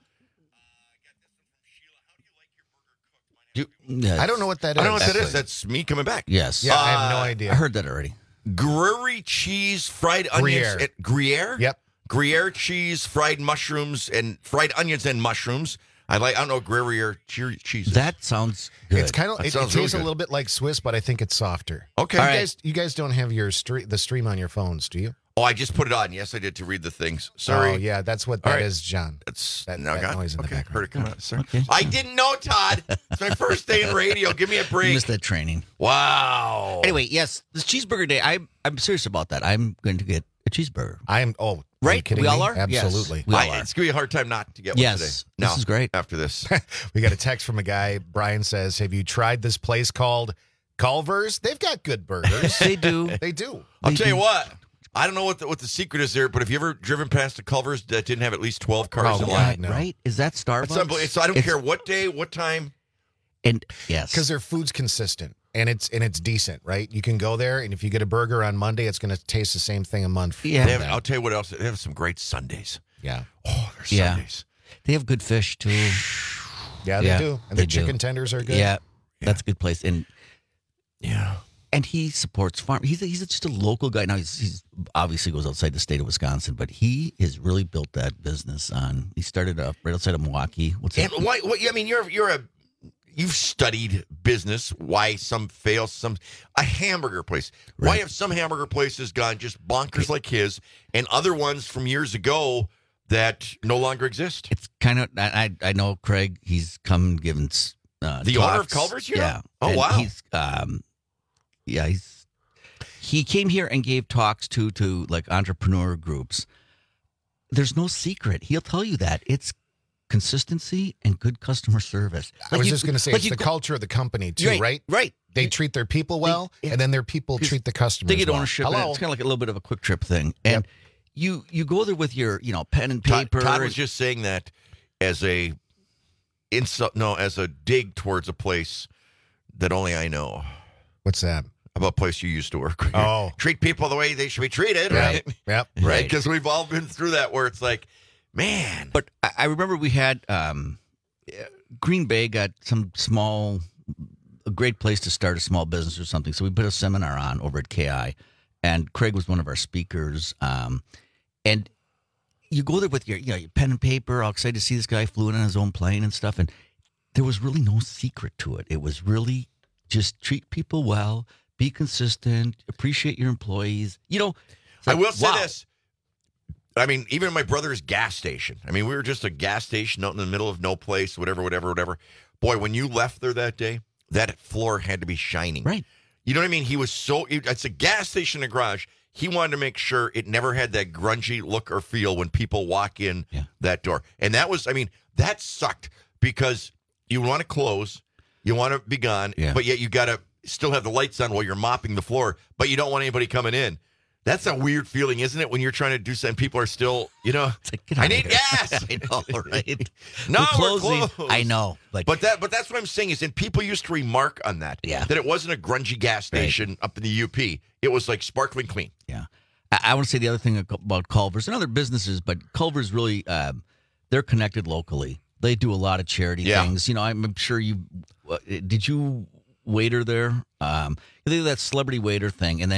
I don't know what that is. I don't know what that is. That's me coming back. Yes. Yeah, I have no idea. I heard that already. Gruyere cheese, fried onions. Gruyere? Yep. Gruyere cheese, fried mushrooms, and fried onions and mushrooms. I don't know Gruyere cheese. That sounds good. It's kind of it tastes a little bit like Swiss, but I think it's softer. Okay. You guys don't have your the stream on your phones, do you? Oh, I just put it on. Yes, I did to read the things. Sorry. Oh, yeah, that's what that is, John. That's that got noise in the background. Heard it come out. Sorry. Okay. I didn't know, Todd. It's my first day in radio. Give me a break. You missed that training. Wow. Anyway, yes, this cheeseburger day. I'm serious about that. I'm going to get a cheeseburger. Are you kidding we all me? are? Absolutely. Yes, we all are. It's going to be a hard time not to get one today. No, this is great. After this. We got a text from a guy. Brian says, have you tried this place called Culver's? They've got good burgers. They do. They do. I'll tell you what. I don't know what the secret is there, but have you ever driven past a Culver's that didn't have at least 12 cars in line? No. Right? Is that Starbucks? So I don't care what day, what time. And yes. Because their food's consistent. And it's decent, right? You can go there, and if you get a burger on Monday, it's going to taste the same thing a month. Yeah. I'll tell you what else. They have some great Sundays. Yeah. Oh, there's Sundays. They have good fish, too. Yeah, they do. And the chicken tenders are good. Yeah. That's a good place. And yeah. And he supports farm. He's just a local guy. Now, he's obviously goes outside the state of Wisconsin, but he has really built that business on. He started up right outside of Milwaukee. What's that? And why? I mean, you've studied business. Why some fail? A hamburger place. Right. Why have some hamburger places gone just bonkers like his, and other ones from years ago that no longer exist? It's kind of. I know Craig. He's come and given the owner of Culver's. Yeah. Oh, and wow. He came here and gave talks to like entrepreneur groups. There's no secret. He'll tell you that. It's consistency and good customer service. I was just going to say, it's the culture of the company too, right? Right. They treat their people well, and then their people treat the customers They get well. ownership. And it's kind of like a little bit of a quick trip thing. And you go there with your pen and paper. Todd was just saying that as a insult, as a dig towards a place that only I know. What's that? About a place you used to work. Oh. Treat people the way they should be treated, right? Yep. Right? Because we've all been through that where it's like, man. But I remember we had Green Bay got a great place to start a small business or something. So we put a seminar on over at KI, and Craig was one of our speakers. And you go there with your pen and paper, all excited to see this guy flew in on his own plane and stuff. And there was really no secret to it. It was really just treat people well. Be consistent. Appreciate your employees. I will say this. I mean, even my brother's gas station. I mean, we were just a gas station out in the middle of no place, whatever. Boy, when you left there that day, that floor had to be shining. Right. You know what I mean? He was it's a gas station in a garage. He wanted to make sure it never had that grungy look or feel when people walk in that door. And that sucked because you want to close, you want to be gone, but yet you got to still have the lights on while you're mopping the floor, but you don't want anybody coming in. That's a weird feeling, isn't it? When you're trying to do something, people are still, it's like, I need gas. I know, right? No, we're closing. I know. But that's what I'm saying is, and people used to remark on that. Yeah. That it wasn't a grungy gas station up in the UP. It was like sparkling clean. Yeah. I want to say the other thing about Culver's and other businesses, but Culver's really, they're connected locally. They do a lot of charity things. I'm sure did you waiter there? They do that celebrity waiter thing, and then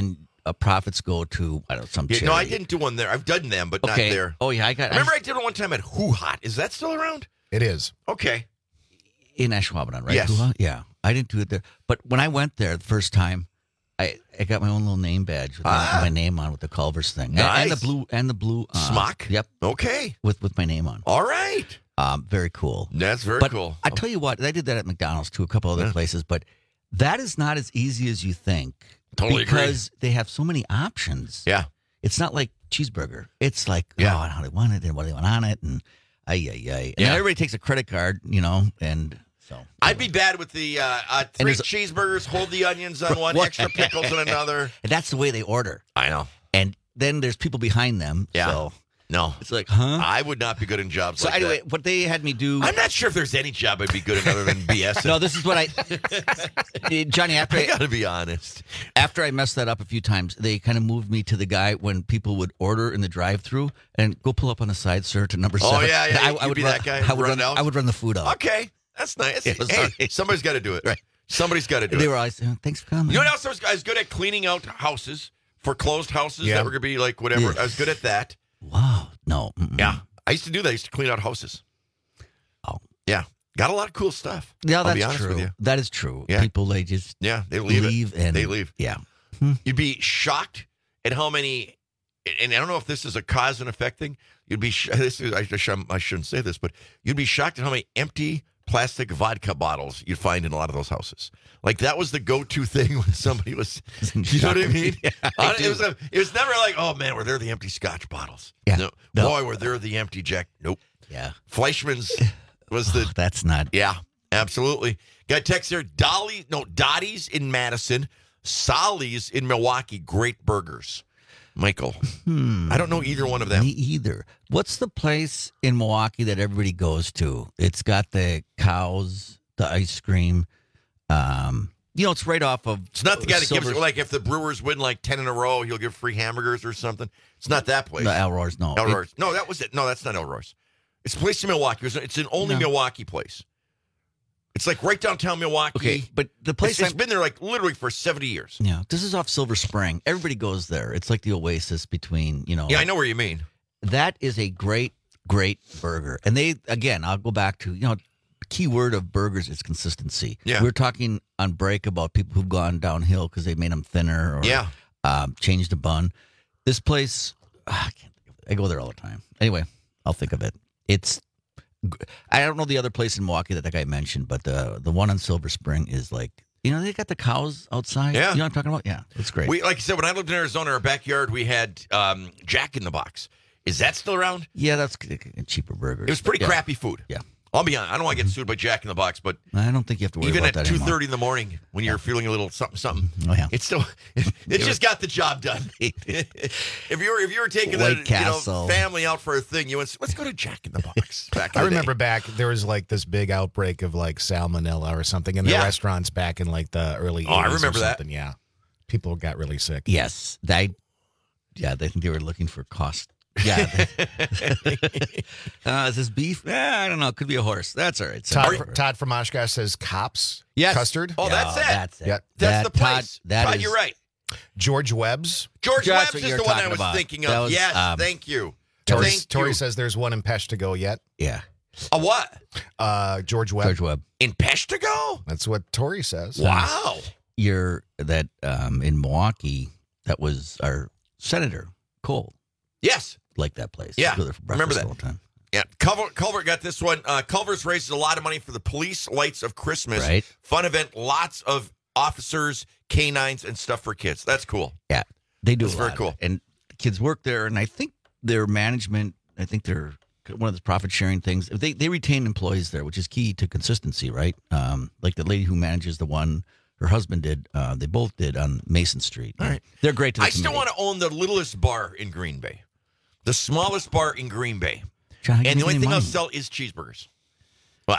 profits go to some charity. No, I didn't do one there. I've done them, but not there. Oh yeah, I remember I did one time at Who Hot. Is that still around? It is. Okay. In Ashwaubenon, right? Yes. Hoo-ha? Yeah. I didn't do it there. But when I went there the first time, I got my own little name badge with my name on with the Culver's thing. Nice. And the blue smock. Yep. Okay. With my name on. All right. Very cool. That's very cool. I tell you what, I did that at McDonald's too, a couple other places, but that is not as easy as you think. Totally because they have so many options. Yeah. It's not like cheeseburger. It's like, how they want it and what they want on it and And everybody takes a credit card, and so. I'd be bad with the 3 cheeseburgers, hold the onions on one, extra pickles on another. And that's the way they order. I know. And then there's people behind them. Yeah. So. No. It's like, huh? I would not be good in jobs like that. So anyway, what they had me do... I'm not sure if there's any job I'd be good in other than BS. No, this is what Johnny, after I got to be honest. After I messed that up a few times, they kind of moved me to the guy when people would order in the drive-thru and go pull up on the side, sir, to number 7. Oh, yeah. I would be run, that guy. I would run the food out. Okay. That's nice. Yeah, hey, somebody's got to do it. Right. Somebody's got to do it. They were always, thanks for coming. You know what else I was good at? Cleaning out houses, foreclosed houses that were going to be like whatever. Yeah. I was good at that. Wow. No. Mm-mm. Yeah. I used to do that. I used to clean out houses. Oh. Yeah. Got a lot of cool stuff. Yeah, I'll that's be honest true. with you. That is true. Yeah. People, they just they leave and they leave. Yeah. You'd be shocked at how many, and I don't know if this is a cause and effect thing. You'd be, I shouldn't say this, but you'd be shocked at how many empty plastic vodka bottles you'd find in a lot of those houses. Like that was the go-to thing when somebody was, you know what I mean? Yeah, it was never like, oh man, were there the empty Scotch bottles? Yeah. No. Boy, were there the empty Jack? Nope. Yeah. Fleischmann's was the. That's not. Yeah, absolutely. Got a text there. Dottie's in Madison, Solly's in Milwaukee. Great burgers. Michael, I don't know either one of them. Me either. What's the place in Milwaukee that everybody goes to? It's got the cows, the ice cream. It's right off of. It's not the guy that Silver... gives, like, if the Brewers win like 10 in a row, he'll give free hamburgers or something. It's not that place. No, Elroy's, no. Elroy's. No, that was it. No, that's not Elroy's. It's a place in Milwaukee. It's an only Milwaukee place. It's like right downtown Milwaukee. Okay, but the place it's been there like literally for 70 years. Yeah, this is off Silver Spring. Everybody goes there. It's like the oasis between, Yeah, I know where you mean. That is a great, great burger. And I'll go back to, the key word of burgers is consistency. Yeah. We were talking on break about people who've gone downhill because they made them thinner or changed the bun. This place, I go there all the time. Anyway, I'll think of it. I don't know the other place in Milwaukee that guy mentioned, but the one on Silver Spring is like, they got the cows outside. Yeah. You know what I'm talking about? Yeah, it's great. Like I said, when I lived in Arizona, our backyard, we had Jack in the Box. Is that still around? Yeah, that's a cheaper burger. It was pretty crappy food. Yeah. I'll be honest. I don't want to get sued by Jack in the Box, but I don't think you have to worry even about at that anymore. 2:30 in the morning when you're feeling a little something. Oh yeah. It's still it just got the job done. if you were taking a family out for a thing, you went, let's go to Jack in the Box. I remember back there was like this big outbreak of like salmonella or something in the restaurants back in like the early 80s. I remember that. Yeah, people got really sick. Yes, they think they were looking for cost. Yeah. Is this beef? I don't know. It could be a horse. That's all right. Todd from Oshkosh says Cops. Yes. Custard. Oh, that's it. That's it. Yep. That's the place. Todd, is, you're right. George Webb's. George That's Webb's what is you're the one I talking was about. thinking That of. was, Yes, thank you. Tori says there's one in Peshtigo yet. Yeah. A what? George Webb. George Webb. In Peshtigo? That's what Tori says. Wow. In Milwaukee, that was our Senator Cole. Yes. Like that place. Yeah. Go there for Remember breakfast that. all the time. Yeah. Culver got this one. Culver's raises a lot of money for the Police Lights of Christmas. Right. Fun event. Lots of officers, canines, and stuff for kids. That's cool. Yeah. They do That's a very lot cool. of it. And the kids work there, and I think their management, they're one of the profit-sharing things. They retain employees there, which is key to consistency, right? Like the lady who manages the one her husband did, they both did on Mason Street. All right. They're great to the I still want to own the littlest bar in Green Bay. The smallest bar in Green Bay. John, and the only thing I'll sell is cheeseburgers. What?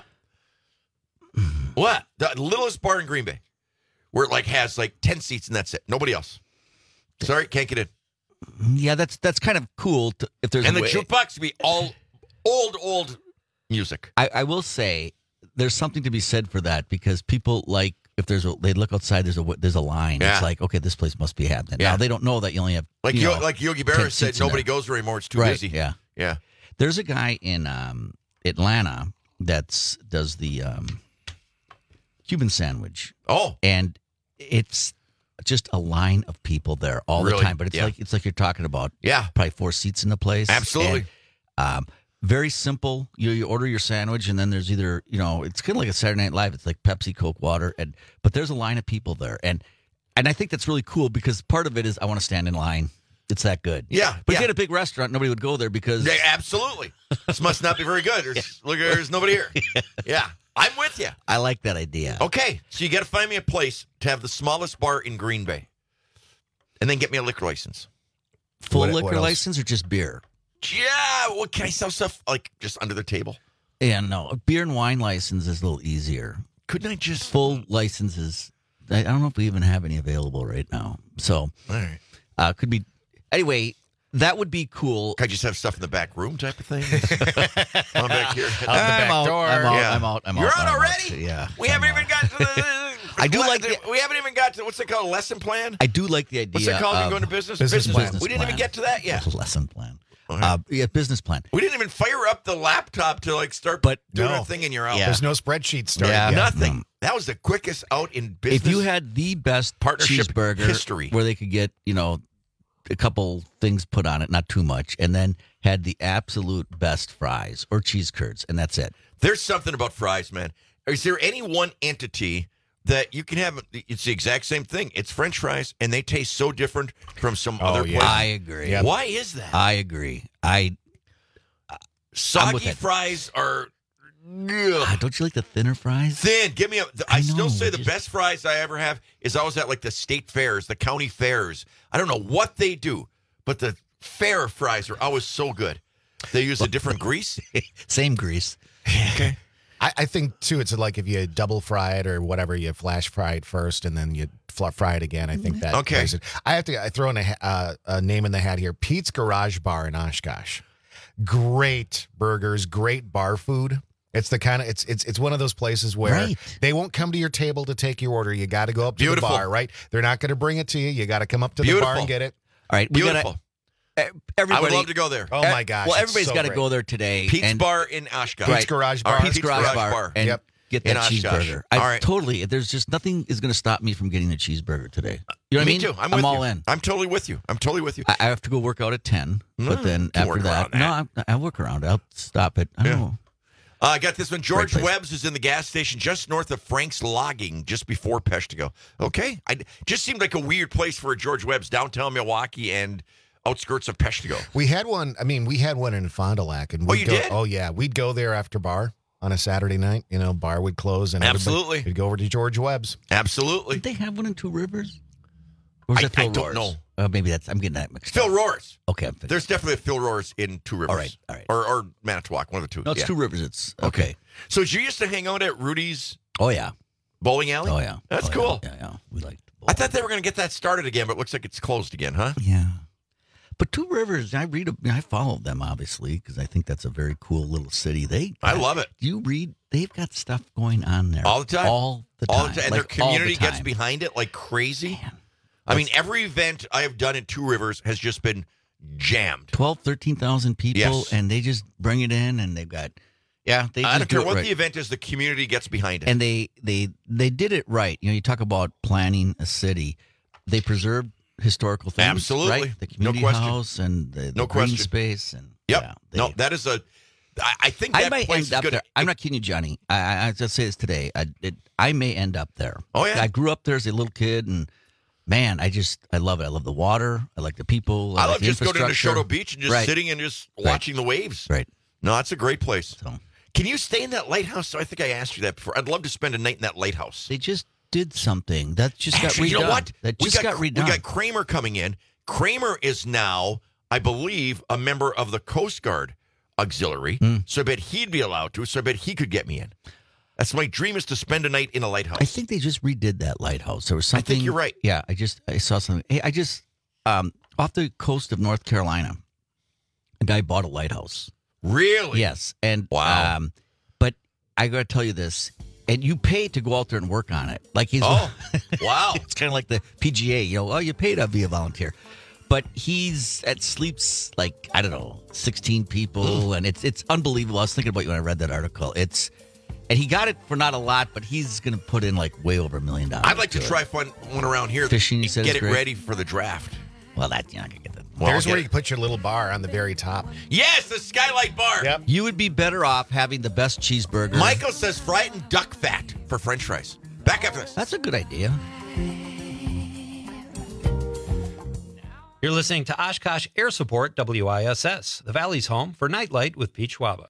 What? The littlest bar in Green Bay. Where it has 10 seats and that's it. Nobody else. Sorry, can't get in. Yeah, that's kind of cool. If there's and the jukebox would be all old music. I will say there's something to be said for that because people like they look outside, there's a line. Yeah. It's like, okay, this place must be happening. Yeah. Now they don't know that you only have like Yogi Berra 10 said, seats in nobody there. goes there anymore. It's too Right, busy. Yeah. Yeah. There's a guy in Atlanta does the Cuban sandwich. Oh, and it's just a line of people there all the Really? time. But Yeah. it's like you're talking about. Yeah. Probably 4 seats in the place. Absolutely. And, very simple. You order your sandwich, and then there's either it's kind of like a Saturday Night Live. It's like Pepsi, Coke, water, but there's a line of people there, and I think that's really cool because part of it is I want to stand in line. It's that good. Yeah. But yeah. if you had a big restaurant, nobody would go there because Yeah, absolutely. This must not be very good. There's nobody here. Yeah. I'm with you. I like that idea. Okay, so you got to find me a place to have the smallest bar in Green Bay, and then get me a liquor license. Full What liquor else? license or just beer? Yeah, well, can I sell stuff like just under the table? Yeah, no. A beer and wine license is a little easier. Couldn't I just Full licenses? I don't know if we even have any available right now. So, All right. could be. Anyway, that would be cool. Can I just have stuff in the back room type of thing? I'm back here. Out the back door. I'm out. You're out already? Yeah. We haven't even got to the. I do like We haven't even got to what's it called? Lesson plan. I do like the idea. What's it called? of You go into business. Business plan. We didn't even get to that yet. Lesson plan. Okay. Yeah, business plan. We didn't even fire up the laptop to start doing a thing in your out. Yeah. There's no spreadsheet started Yeah. yet. Nothing. That was the quickest out in business. If you had the best partnership cheeseburger history, where they could get a couple things put on it, not too much, and then had the absolute best fries or cheese curds, and that's it. there's something about fries, man. Is there any one entity that you can have? It's the exact same thing. It's French fries, and they taste so different from some other places. I agree. Yep. Why is that? I agree. Soggy fries are. Don't you like the thinner fries? Thin. Give me a. I still say the best fries I ever have is always at like the state fairs, the county fairs. I don't know what they do, but the fair fries are always so good. They use a different grease. Same grease. Okay. I think, too, it's like if you double fry it or whatever, you flash fry it first and then you fry it again. I think that plays it. I have to throw in a name in the hat here. Pete's Garage Bar in Oshkosh. Great burgers, great bar food. It's the kind of it's one of those places where they won't come to your table to take your order. You got to go up to the bar, right? They're not going to bring it to you. You got to come up to the bar and get it. All right, Beautiful. Everybody, I would love to go there. Oh my gosh! Well, everybody's got to go there today. Pete's Bar in Oshkosh. Pete's Garage Bar. Pete's Garage Bar. And get that cheeseburger. All right. Totally. There's just nothing is going to stop me from getting the cheeseburger today. You know what I mean? Me too. I'm all you. in. I'm totally with you. I have to go work out at 10, but then after that, I'll work around. I'll stop it. I don't know. I got this one. George Webb's is in the gas station just north of Frank's Logging, just before Peshtigo. Okay. Just seemed like a weird place for a George Webb's, downtown Milwaukee and outskirts of Peshtigo. We had one. I mean, we had one in Fond du Lac. And you did? Oh, yeah. We'd go there after bar on a Saturday night. Bar would close. And absolutely. We'd go over to George Webb's. Absolutely. Did they have one in Two Rivers? Or is that Phil I don't Rohr's? know. Maybe I'm getting that mixed up. Phil Rohr's. Okay. There's definitely a Phil Rohr's in Two Rivers. All right. Or Manitowoc, one of the two. No, it's Two Rivers. It's okay. So you used to hang out at Rudy's Oh, yeah. bowling alley? Oh, yeah. That's cool. Yeah. We liked I thought they were going to get that started again, but it looks like it's closed again, huh? Yeah. But Two Rivers, I follow them, obviously, because I think that's a very cool little city. I love it. You read, they've got stuff going on there. All the time. All the time. And their community gets behind it like crazy. Man. I mean, every event I have done in Two Rivers has just been jammed. 12,000, 13,000 people, and they just bring it in, and they've got, they I just don't care do it what right. the event is, the community gets behind it. And they did it right. You talk about planning a city. They preserved historical things. Absolutely. Right? The community house and the green space. And that is a. I think I that might place end is up good. there. I'm not kidding you, Johnny. I just say this today. I may end up there. Oh, yeah? I grew up there as a little kid, and man, I love it. I love the water. I like the people. I like love the just going to infrastructure. Neshoto Beach and just sitting and just watching the waves. Right. No, it's a great place. So, can you stay in that lighthouse? I think I asked you that before. I'd love to spend a night in that lighthouse. they just did something that just Actually, got redone. you know what? That just got redone. We got Kramer coming in. Kramer is now, I believe, a member of the Coast Guard Auxiliary. So I bet he'd be allowed to. So I bet he could get me in. That's my dream, is to spend a night in a lighthouse. I think they just redid that lighthouse. There was something. I think you're right. Yeah, I saw something. Hey, off the coast of North Carolina, a guy bought a lighthouse. Really? Yes, and wow. But I got to tell you this: And you pay to go out there and work on it. Like he's wow. It's kind of like the PGA, you pay to be a volunteer. But sleeps like, I don't know, 16 people, and it's unbelievable. I was thinking about you when I read that article. And he got it for not a lot, but he's going to put in like way over $1 million. I'd like to try one around here. Fishing, get it ready for the draft. Well, you're not going to get that. Well, There's where you put your little bar on the very top. Yes, the Skylight Bar. Yep. You would be better off having the best cheeseburger. Michael says fry it in duck fat for French fries. Back after this. That's a good idea. You're listening to Oshkosh Air Support WISS, the Valley's home for Nightlight with Pete Schwaba.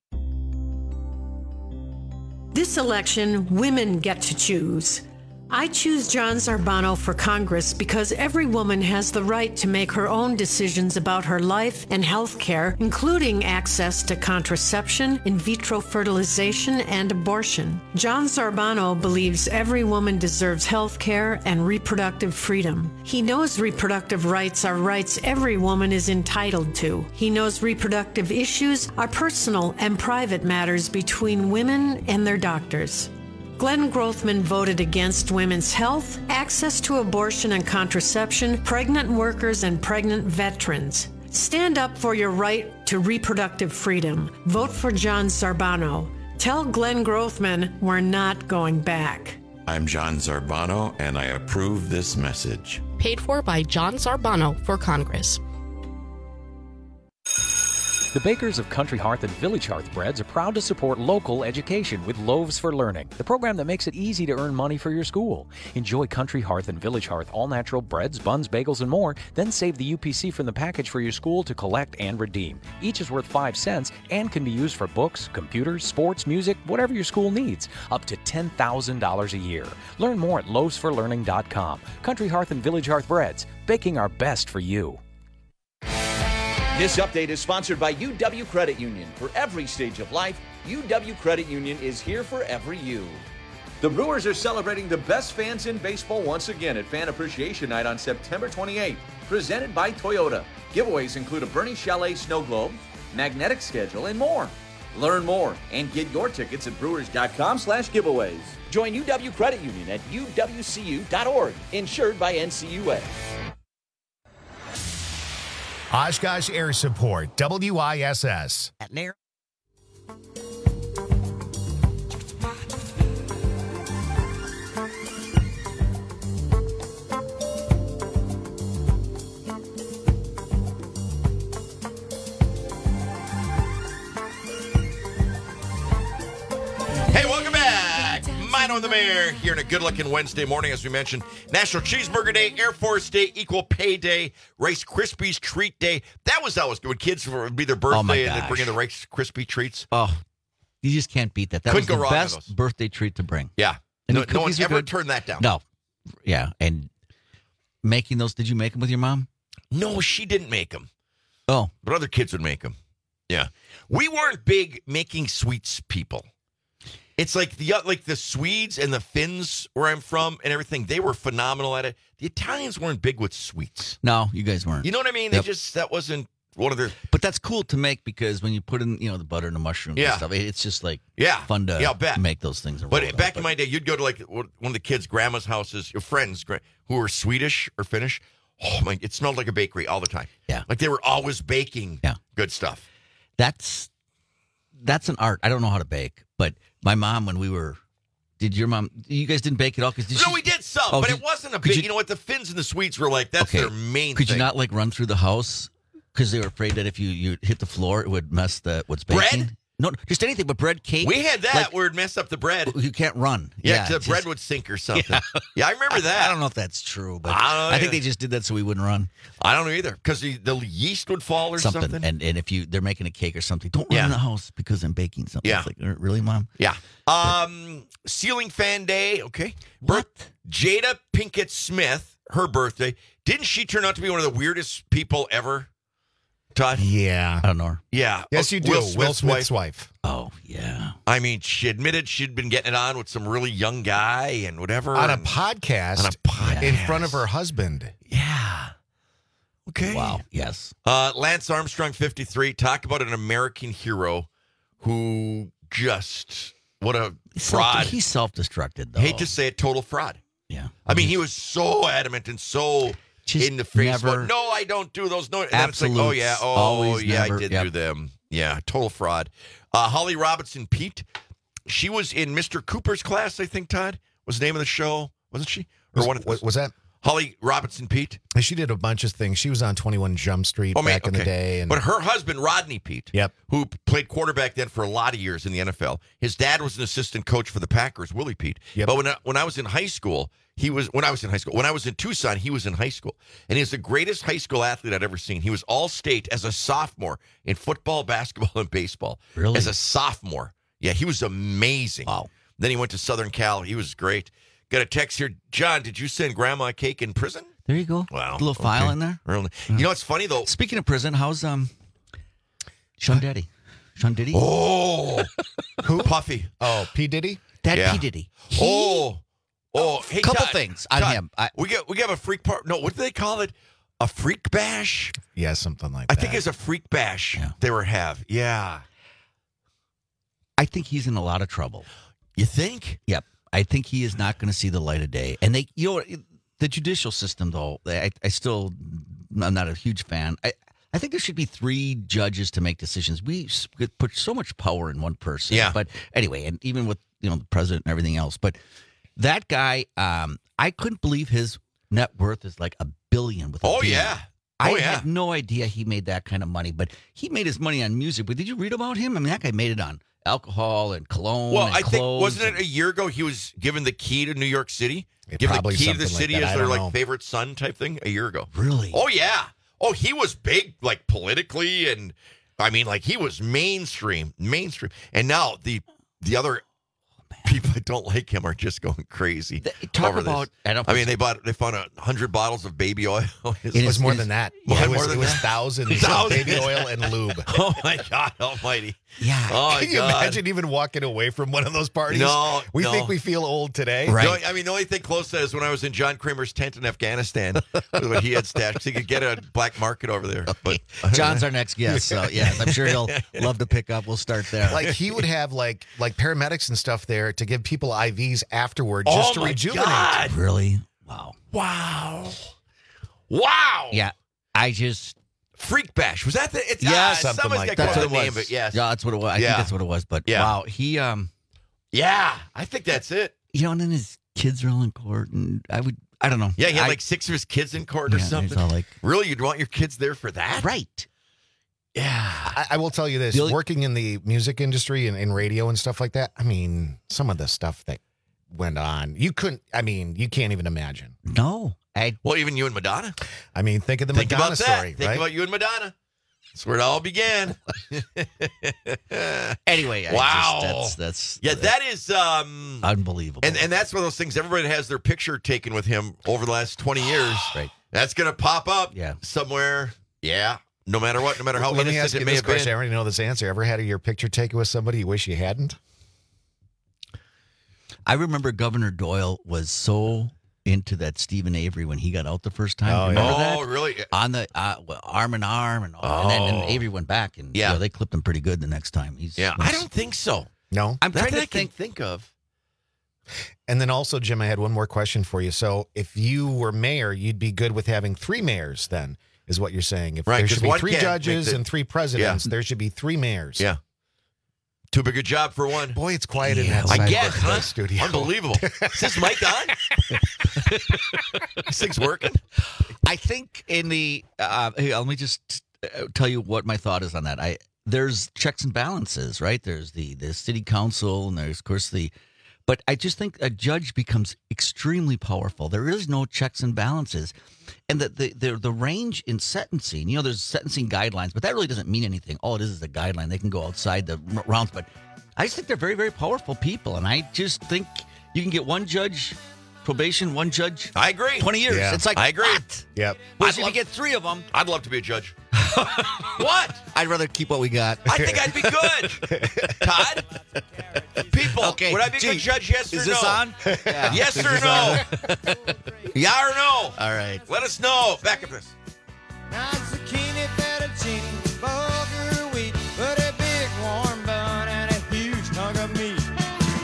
This election, women get to choose. I choose John Zarbano for Congress because every woman has the right to make her own decisions about her life and health care, including access to contraception, in vitro fertilization, and abortion. John Zarbano believes every woman deserves health care and reproductive freedom. He knows reproductive rights are rights every woman is entitled to. He knows reproductive issues are personal and private matters between women and their doctors. Glenn Grothman voted against women's health, access to abortion and contraception, pregnant workers, and pregnant veterans. Stand up for your right to reproductive freedom. Vote for John Zarbano. Tell Glenn Grothman we're not going back. I'm John Zarbano, and I approve this message. Paid for by John Zarbano for Congress. The bakers of Country Hearth and Village Hearth Breads are proud to support local education with Loaves for Learning, the program that makes it easy to earn money for your school. Enjoy Country Hearth and Village Hearth all-natural breads, buns, bagels, and more. Then save the UPC from the package for your school to collect and redeem. Each is worth 5 cents and can be used for books, computers, sports, music, whatever your school needs, up to $10,000 a year. Learn more at loavesforlearning.com. Country Hearth and Village Hearth Breads, baking our best for you. This update is sponsored by UW Credit Union. For every stage of life, UW Credit Union is here for every you. The Brewers are celebrating the best fans in baseball once again at Fan Appreciation Night on September 28th, presented by Toyota. Giveaways include a Bernie Chalet snow globe, magnetic schedule, and more. Learn more and get your tickets at brewers.com/giveaways. Join UW Credit Union at uwcu.org, insured by NCUA. Oshkosh Air Support, WISS. At Nair. Hey, welcome back. Mino the Mayor here on a good-looking Wednesday morning. As we mentioned, National Cheeseburger Day, Air Force Day, Equal Pay Day, Rice Krispies Treat Day. That was always good. When kids would be their birthday and they'd bring in the Rice Krispie Treats. Oh, you just can't beat that. That Couldn't was go the wrong with best those. birthday treat to bring. Yeah. And No the one's cookies are ever good. turned that down. No. Yeah. And making those, did you make them with your mom? No, she didn't make them. Oh. But other kids would make them. Yeah. We weren't big making sweets people. It's like the Swedes and the Finns where I'm from and everything, they were phenomenal at it. The Italians weren't big with sweets. No, you guys weren't. You know what I mean? Yep. That wasn't one of their... But that's cool to make because when you put in, the butter and the mushrooms and stuff, it's just like fun to make those things. But back in my day, you'd go to like one of the kids' grandma's houses, your friends who were Swedish or Finnish. Oh my! It smelled like a bakery all the time. Yeah, like they were always baking. Good stuff. That's an art. I don't know how to bake, but my mom, when we were, you guys didn't bake at all? No, we did some, but it wasn't a big. You know what? The Finns and the Swedes were like that's their main. Could thing. you not like run through the house because they were afraid that if you hit the floor, it would mess what's baking? Bread? No, just anything but bread, cake. We had that where it messed up the bread. You can't run. Yeah, the bread would sink or something. Yeah, I remember that. I don't know if that's true, but I think they just did that so we wouldn't run. I don't know either because the yeast would fall or something. And if they're making a cake or something, don't run in the house because I'm baking something. Yeah. It's like, really, Mom? Yeah. Ceiling fan day. Okay. What? Jada Pinkett Smith, her birthday. Didn't she turn out to be one of the weirdest people ever? Todd? Yeah. I don't know her. Yeah. Yes, you do. Will Smith's wife. Oh, yeah. I mean, she admitted she'd been getting it on with some really young guy and whatever. On a podcast. In front of her husband. Yeah. Okay. Wow. Yes. Lance Armstrong, 53. Talk about an American hero who just fraud. He's self-destructed, though. Hate to say it, total fraud. Yeah. I mean, he was so adamant and so in the face. never- No, I don't do those. No, and then it's Absolutes. like, Always I never. did Yep. do them. Yeah, total fraud. Holly Robinson Pete, she was in Mr. Cooper's class, I think, Todd, was the name of the show, wasn't she? Or Was that? Holly Robinson Pete? She did a bunch of things. She was on 21 Jump Street back in the day. And But her husband, Rodney Pete, who played quarterback then for a lot of years in the NFL, his dad was an assistant coach for the Packers, Willie Pete. But when I was in high school, when I was in Tucson, he was in high school. And he's the greatest high school athlete I'd ever seen. He was all-state as a sophomore in football, basketball, and baseball. Really? As a sophomore. Yeah, he was amazing. Wow. Then he went to Southern Cal. He was great. Got a text here. John, did you send Grandma a cake in prison? There you go. Wow. A little file in there. Really? You know what's funny, though? Speaking of prison, how's Sean Diddy? Sean Diddy? Oh. Who? Puffy. Oh, P. Diddy? Dad P. Diddy. Oh, hey, couple Todd, things on Todd, him. We have a freak part. No, what do they call it? A freak bash? Yeah, something like I that. think it's a freak bash they have. Yeah. I think he's in a lot of trouble. You think? Yep. I think he is not going to see the light of day. And the judicial system, though, I'm not a huge fan. I think there should be 3 judges to make decisions. We put so much power in one person. Yeah. But anyway, and even with the president and everything else. But that guy, I couldn't believe his net worth is like $1 billion. With a B. Yeah. I had no idea he made that kind of money. But he made his money on music. But did you read about him? I mean, that guy made it on alcohol and cologne. Well, and I think, clothes wasn't it a year ago he was given the key to New York City? Given the probably key to the something like city that. as I their don't know. favorite son type thing a year ago. Really? Oh, yeah. Oh, he was big, like politically, and I mean, like he was mainstream. And now the other people that don't like him are just going crazy. Talk over about. this. I mean, they found 100 bottles of baby oil. It was more than that. Yeah, It was thousands of baby oil and lube. Oh my God Almighty! Yeah. Oh my Can you God. imagine even walking away from one of those parties? No, we no. think we feel old today. Right. I mean, the only thing close to that is when I was in John Kramer's tent in Afghanistan, when he had stashed. So he could get a black market over there. But John's our next guest, so yes, I'm sure he'll love to pick up. We'll start there. Like he would have like paramedics and stuff there to give people IVs afterward just to my rejuvenate. God. Really? Wow. Wow! Yeah, I just. Freak bash was that the? It's, Yeah, something something like like that. That's what The it name was. of it, yes. Yeah, that's what it was. I think that's what it was. But Yeah. wow, he Yeah, I think that's it. and then his kids are all in court, and I don't know. Yeah, he had like 6 of his kids in court or Yeah, something. it's all like- Really, you'd want your kids there for that? Right. Yeah. I will tell you this: working in the music industry and in radio and stuff like that. I mean, some of the stuff that went on, you can't even imagine. No. Well, even you and Madonna. I mean, think of the Think Madonna about that. story, Think right? about you and Madonna. That's where it all began. Anyway, Wow. That's That is unbelievable. and that's one of those things. Everybody has their picture taken with him over the last 20 years. Right. That's gonna pop up Yeah. somewhere. Yeah. No matter what, no matter how Let me innocent ask you it may this have been. question. I already know this answer. Ever had your picture taken with somebody you wish you hadn't? I remember Governor Doyle was so into that Stephen Avery when he got out the first time. Oh, Remember yeah. that? Oh, really? On the arm in arm and all. And then Avery went back and they clipped him pretty good the next time. I don't think so. No. I'm trying to think of. And then also, Jim, I had one more question for you. So if you were mayor, you'd be good with having 3 mayors then, is what you're saying. If Right, there 'cause should be one 3 can't judges make the- and 3 presidents, there should be 3 mayors. Yeah. Too big a job for one. Boy, it's quiet in that I side guess, of the huh? studio. Unbelievable. Is this mic on? This thing's working? I think in the here, let me just tell you what my thought is on that. There's checks and balances, right? There's the city council, and there's of course but I just think a judge becomes extremely powerful. There is no checks and balances, and the range in sentencing. There's sentencing guidelines, but that really doesn't mean anything. All it is a guideline. They can go outside the rounds, but I just think they're very, very powerful people, and I just think you can get one judge. Probation, one judge. I agree. 20 years. Yeah. It's like, I agree. what? Yep. Whereas if you get 3 of them, I'd love to be a judge. What? I'd rather keep what we got. I think I'd be good. Todd? People, would I be a good judge, yes or no? Is this on? Yeah. Yes or no? Yeah or no? All right. Let us know. Back at this. Not zucchini, fettuccine, bulgur wheat, but a big warm bun and a huge hunk of meat.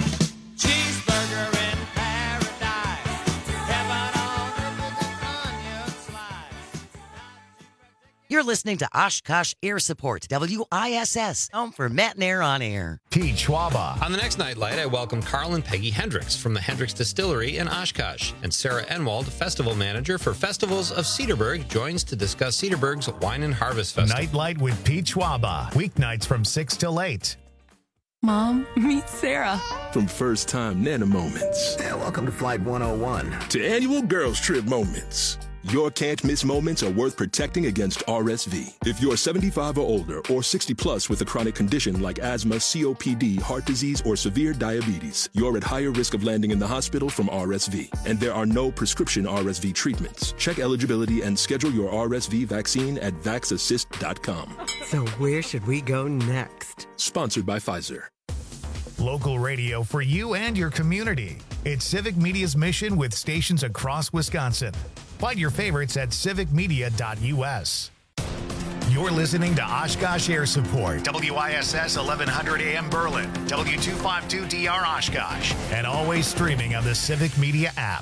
You're listening to Oshkosh Air Support, WISS, home for Matt and Air on Air. Pete Schwaba. On the next Nightlight, I welcome Carl and Peggy Hendricks from the Hendricks Distillery in Oshkosh. And Sarah Enwald, festival manager for Festivals of Cedarburg, joins to discuss Cedarburg's Wine and Harvest Festival. Nightlight with Pete Schwaba. Weeknights from 6 till 8. Mom, meet Sarah. From first time Nana moments. Yeah, welcome to Flight 101. To annual girls trip moments. Your can't miss moments are worth protecting against RSV. If you're 75 or older or 60 plus with a chronic condition like asthma, COPD, heart disease, or severe diabetes, you're at higher risk of landing in the hospital from RSV. And there are no prescription RSV treatments. Check eligibility and schedule your RSV vaccine at vaxassist.com. So where should we go next? Sponsored by Pfizer. Local radio for you and your community. It's Civic Media's mission with stations across Wisconsin. Find your favorites at civicmedia.us. You're listening to Oshkosh Air Support, WISS 1100 AM Berlin, W252DR Oshkosh, and always streaming on the Civic Media app.